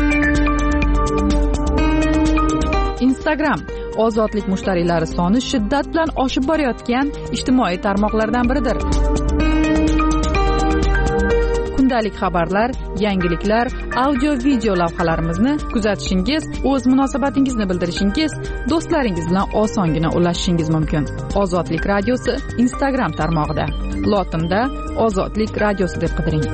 Instagram ozodlik mushtariylari soni shiddat bilan oshib borayotgan ijtimoiy tarmoqlardan biridir. Kundalik xabarlar, yangiliklar, audio-video lavhalarimizni kuzatishingiz, o'z munosabatingizni bildirishingiz, do'stlaringiz bilan osongina ulashishingiz mumkin. Ozodlik radiosi Instagram tarmog'ida. Lotinda Ozodlik radiosi deb qidiring.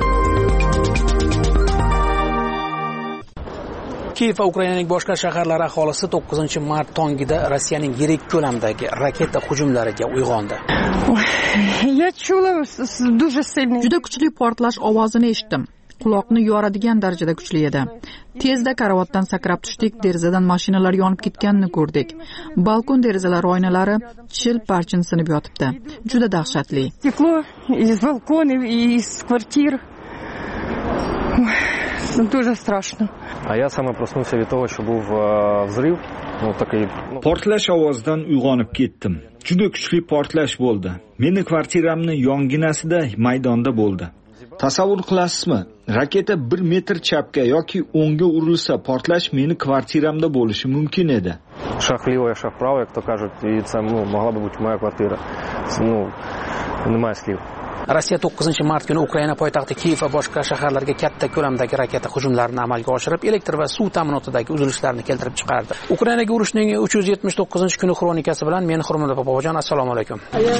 Kiyev va Ukrainaning boshqa shaharlari aholisi 9-mart tongida Rossiyaning yirik ko'lamdagi raketa hujumlariga uyg'ondi. Juda kuchli portlash ovozini eshitdim. Quloqni yoradigan darajada kuchli edi. Tezda karavotdan sakrab tushdik, derazadan mashinalar yonib ketganini ko'rdik. Balkon derazalari oynalari chil-parchin sinib yotibdi. Juda dahshatli. Дуже страшно. А я сам проснулся от того, что был взрыв. Portlash ovozidan uyg'onib ketdim. Juda kuchli portlash bo'ldi. Meni kvartiramni yonginasida maydonda bo'ldi. Tasavvur qilasizmi? Raketa 1 metr chapga yoki o'ngga urilsa, portlash meni kvartiramda bo'lishi mumkin edi. Шаг влево, шаг вправо, как то кажут, и там, могла бы быть моя квартира. Немає слів. Rossiya 9-mart kuni Ukraina poytaxti Kiyev va boshqa shaharlarga katta ko'lamdagi raketa hujumlarini amalga oshirib, elektr va suv ta'minotidagi uzilishlarni keltirib chiqardi. Ukrainaga urushning 379-kuni xronikasi bilan men Xurmullo Popojon, assalomu alaykum.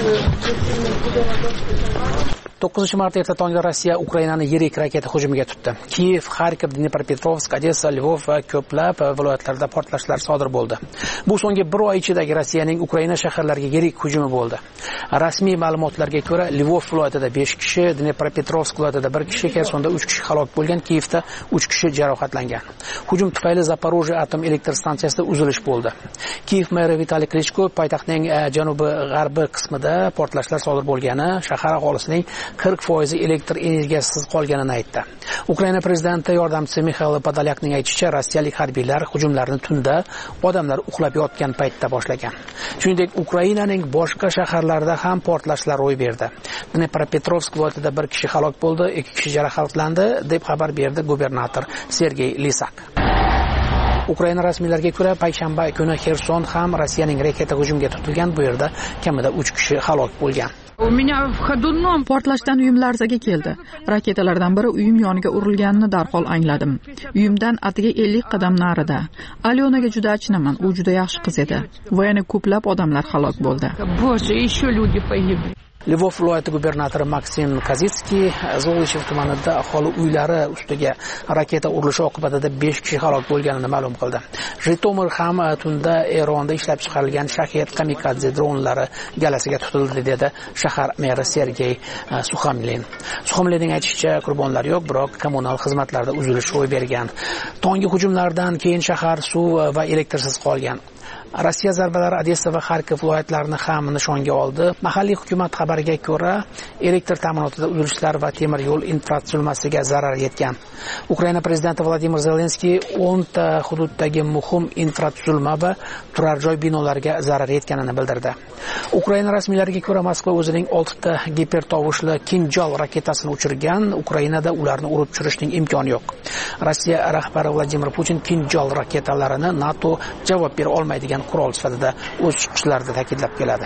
9-mart erta tongda Rossiya Ukrainani yirik raketa hujumiga tutdi. Kiyev, Xarkov, Dnepropetrovsk, Odessa, Lvov va ko'plab viloyatlarda portlashlar sodir bo'ldi. Bu so'nggi bir oy ichidagi Rossiyaning Ukraina shaharlariga yirik hujumi bo'ldi. Rasmiy ma'lumotlarga ko'ra, Lvov viloyatida 5 kishi, Dnepropetrovsk viloyatida 1 kishi, Kersonda 3 kishi halok bo'lgan, Kiyevda 3 kishi jarohatlangan. Hujum tufayli Zaporojye atom elektr stansiyasida uzilish bo'ldi. Kiyev meri Vitaliy Klichko poytaxtning janubi-g'arbiy qismida portlashlar sodir bo'lgani, shahar aholisining 40% elektr energiyasiz qolganini aytdi. Ukraina prezidenti yordamchisi Mixail Podolyakning aytishicha, rossiyalik harbiylar hujumlarni tunda odamlar uxlab yotgan paytda boshlagan. Shuningdek, Ukrainaning boshqa shaharlarida ham portlashlar ro'y berdi. Dnepropetrovsk viloyatida bir kishi halok bo'ldi, 2 kishi jarohatlandi, deb xabar berdi gubernator Sergey Lisak. Ukraina rasmiylariga ko'ra, payshanba kuni Xerson ham Rossiyaning raketa hujumiga tutilgan. Bu yerda kamida 3 kishi halok bo'lgan. Portlashdan uyim larzaga keldi. Raketalardan biri uyim yoniga urilganini darhol angladim. Uyimdan atiga 50 qadam narida. Alyonaga juda achinaman. U juda yaxshi qiz edi. Va yana ko'plab odamlar halok bo'ldi. Lvov viloyati gubernatori Maksim Kazitskiy Zolyshev tumanida aholi uylari ustiga raketa urilishi oqibatida 5 kishi halok bo'lganini ma'lum qildi. Jitomir ham tunda Eronda ishlab chiqarilgan Shahed kamikadze dronlari galasiga tutildi, dedi shahar meri Sergey Suxomlin. Suxomlinning aytishicha, qurbonlar yo'q, biroq kommunal xizmatlarda uzilish ro'y bergan. Tonggi hujumlardan keyin shahar suv va elektrsiz qolgan. Rossiya zarbalari Odessa va Xarkov viloyatlarini ham nishonga oldi. Mahalliy hukumat xabariga ko'ra, elektr ta'minotida uzilishlar va temir yo'l infratuzilmasiga zarar yetgan. Ukraina prezidenti Vladimir Zelenskiy 10 ta hududdagi muhim infratuzilma va turar joy binolariga zarar yetganini bildirdi. Ukraina rasmiylariga ko'ra, Moskva o'zining 6 ta gipertovushli Kinjal raketasini uchirgan. Ukrainada ularni urib tushirishning imkoni yo'q. Rossiya rahbari Vladimir Putin Kinjal raketalarini NATO javob bera olmaydigan qurol sifatida o'z chiqishlarida ta'kidlab keladi.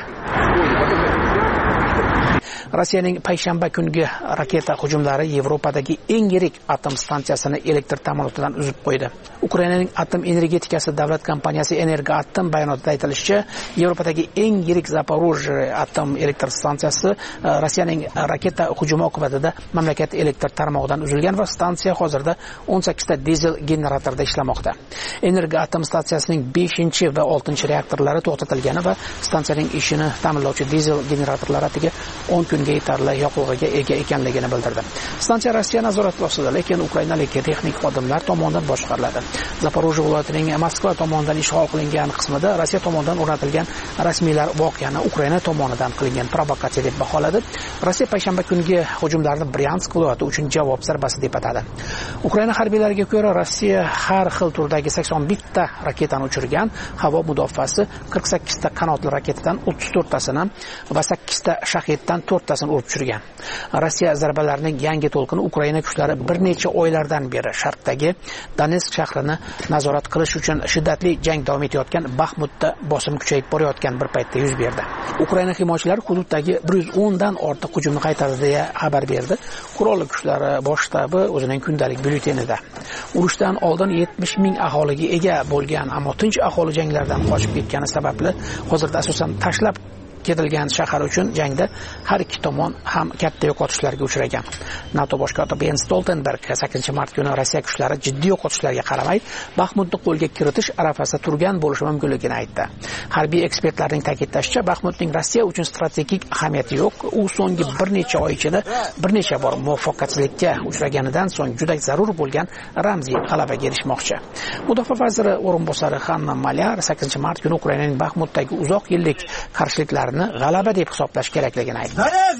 Rossiyaning payshanba kungi raketa hujumlari Yevropadagi eng yirik atom stansiyasini elektr ta'minotidan uzib qo'ydi. Ukrainaning atom energetikasi davlat kompaniyasi Energoatom bayonotida aytilishicha, Yevropadagi eng yirik Zaporojye atom elektr stansiyasi Rossiyaning raketa hujumi oqibatida mamlakat elektr tarmog'idan uzilgan va stansiya hozirda 18 ta dizel generatorda ishlamoqda. Energoatom stansiyasining 5 va 6 reaktorlari to'xtatilgani va stansiyaning ishini ta'minlovchi dizel generatorlari atiga 10 kunga yetarli yoqilg'iga ega ekanligini bildirdi. Stansiya Rossiya nazorati ostida, lekin ukrainalik texnik xodimlar tomonidan boshqariladi. Zaporojye viloyatining Moskva tomonidan ishg'ol qilingan qismida Rossiya tomonidan o'rnatilgan rasmiylar voqeani Ukraina tomonidan qilingan provokatsiya deb baholadi. Rossiya payshanba kungi hujumlarni Bryansk viloyati uchun javob zarbasi deb atadi. Ukraina harbiylariga ko'ra, Rossiya har xil turdagi 81 ta raketani uchirgan. Havo mudofaasi 48 ta qanotli raketadan 34 tasini va 8 ta Shaheddan 4 tasini urib tushirgan. Rossiya zarbalarining yangi to'lqini Ukraina kuchlari bir necha oylardan beri sharqdagi Donetsk shahrini nazorat qilish uchun shiddatli jang davom etayotgan Baxmutda bosim kuchayib borayotgan bir paytda yuz berdi. Ukraina himoyachilari hududdagi 110 dan ortiq hujumni qaytardi deya xabar berdi. Qurolli kuchlari bosh shtabi o'zining kundalik byulletenida. Urushdan oldin 70 ming aholiga ega bo'lgan, ammo tinch aholi janglardan qochib ketgani sababli hozirda asosan tashlab ketilgan shahar uchun jangda har ikki tomon ham katta yo'qotishlarga uchragan. NATO bosh kotibi Jens Stoltenberg 8-mart kuni Rossiya kuchlari jiddiy yo'qotishlarga qaramay Baxmutni qo'lga kiritish arafasida turgan bo'lishi mumkinligini aytdi. Harbiy ekspertlarning ta'kidlashicha, Baxmutning Rossiya uchun strategik ahamiyati yo'q. U so'nggi bir necha oy ichida bir necha bor muvaffaqiyatsizlikka uchraganidan so'ng juda zarur bo'lgan ramziy g'alabaga erishmoqchi. Mudofaa vaziri o'rinbosari Hanna Malyar 8-mart kuni Ukrainaning Baxmutdagi uzoq yillik qarshiliklarni g'alaba deb hisoblash kerakligini aytdi.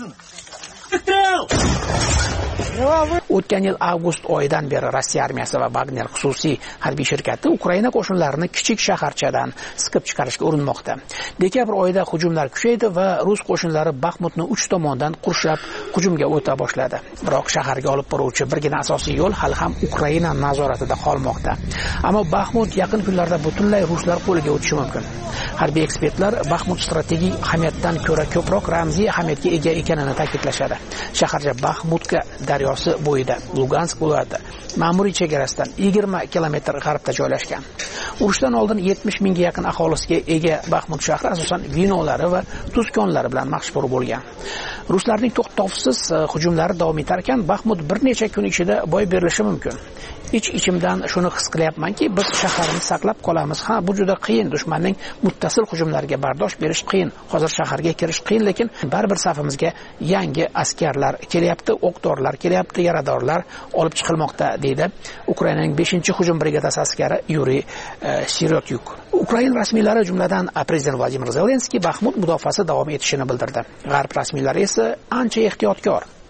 O'tgan yil avgust oyidan beri Rossiya armiyasi va Wagner xususiy harbiy shirkati Ukraina qo'shinlarini kichik shaharchadan siqib chiqarishga urinmoqda. Dekabr oyida hujumlar kuchaydi va rus qo'shinlari Baxmutni 3 tomondan qurshab hujumga o'ta boshladi. Biroq shaharga olib boruvchi birgina asosiy yo'l hali ham Ukraina nazoratida qolmoqda. Ammo Baxmut yaqin kunlarda butunlay ruslar qo'liga o'tishi mumkin. Harbiy ekspertlar Baxmut strategik ahamiyatdan ko'ra ko'proq ramziy ahamiyatga ega ekanini ta'kidlashadi. Shaharcha Baxmutka daryosi bo'yida, Lugansk viloyati ma'muriy chegarasidan 20 kilometr g'arbda joylashgan. Urushdan oldin 70 mingga yaqin aholisiga ega Baxmut shahri asosan vinolari va tuzkonlari bilan mashhur bo'lgan. Ruslarning to'xtovsiz hujumlari davom etar ekan, Baxmut bir necha kun ichida boy berilishi mumkin. İçimdan shuni his qilyapmanki, biz shaharni saqlab qolamiz. Ha, bu juda qiyin. Dushmanning muttasil hujumlariga bardosh berish qiyin. Hozir shaharga kirish qiyin, lekin baribir safimizga yangi askarlar kelyapti, o'q-dorilar kelyapti, yaradorlar olib chiqilmoqda, deydi Ukrainaning 5-hujum brigadasi askari Yuriy Sirotyuk. Ukraina rasmiylari, jumladan prezident Vladimir Zelenskiy Baxmut mudofaasi davom etishini bildirdi. G'arb rasmiylari esa ancha ehtiyotkor.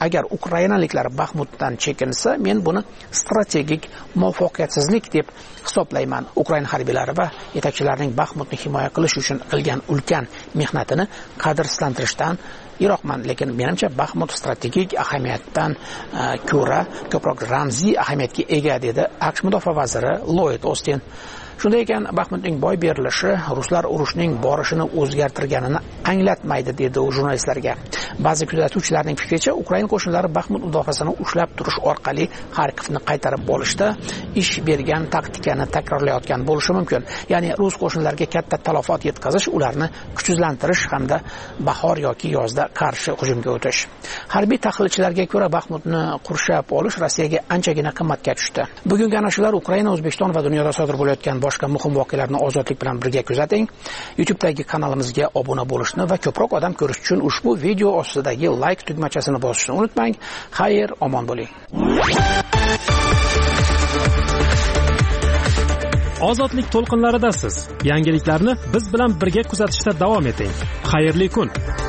agar ukrainaliklar Baxmutdan chekinsa, men buni strategik muvaffaqiyatsizlik deb hisoblayman. Ukraina harbiylari va yetakchilarining Baxmutni himoya qilish uchun qilgan ulkan mehnatini qadrsizlantirishdan yiroqman, lekin menimcha Baxmut strategik ahamiyatdan ko'ra ko'proq ramziy ahamiyatga ega, dedi AQSh mudofaa vaziri Lloyd Austin. Shunday ekan, Baxmutning boy berilishi ruslar urushning borishini o'zgartirganini anglatmaydi, dedi u jurnalistlarga. Ba'zi kuzatuvchilarning fikricha, Ukraina qo'shinlari Baxmut mudofaasini ushlab turish orqali Xarkovni qaytarib olishda ish bergan taktikani takrorlayotgan bo'lishi mumkin. Ya'ni rus qo'shinlariga katta talafot yetkazish, ularni kuchsizlantirish hamda bahor yoki yozda qarshi hujumga o'tish. Harbiy tahlilchilarga ko'ra, Baxmutni qurshab olish Rossiyaga anchagina qimmatga tushdi. Bugungi ana shular Ukraina, O'zbekiston va dunyoda sodir bo'layotgan boshqa muhim voqealarni ozodlik bilan birga kuzating. YouTube'dagi kanalimizga obuna bo'lishni va ko'proq odam ko'rish uchun ushbu video ostidagi like tugmachasini bosishni unutmang. Xayr, omon bo'ling. Ozodlik to'lqinlaridasiz. Yangiliklarni biz bilan birga kuzatishda davom eting. Xayrli kun.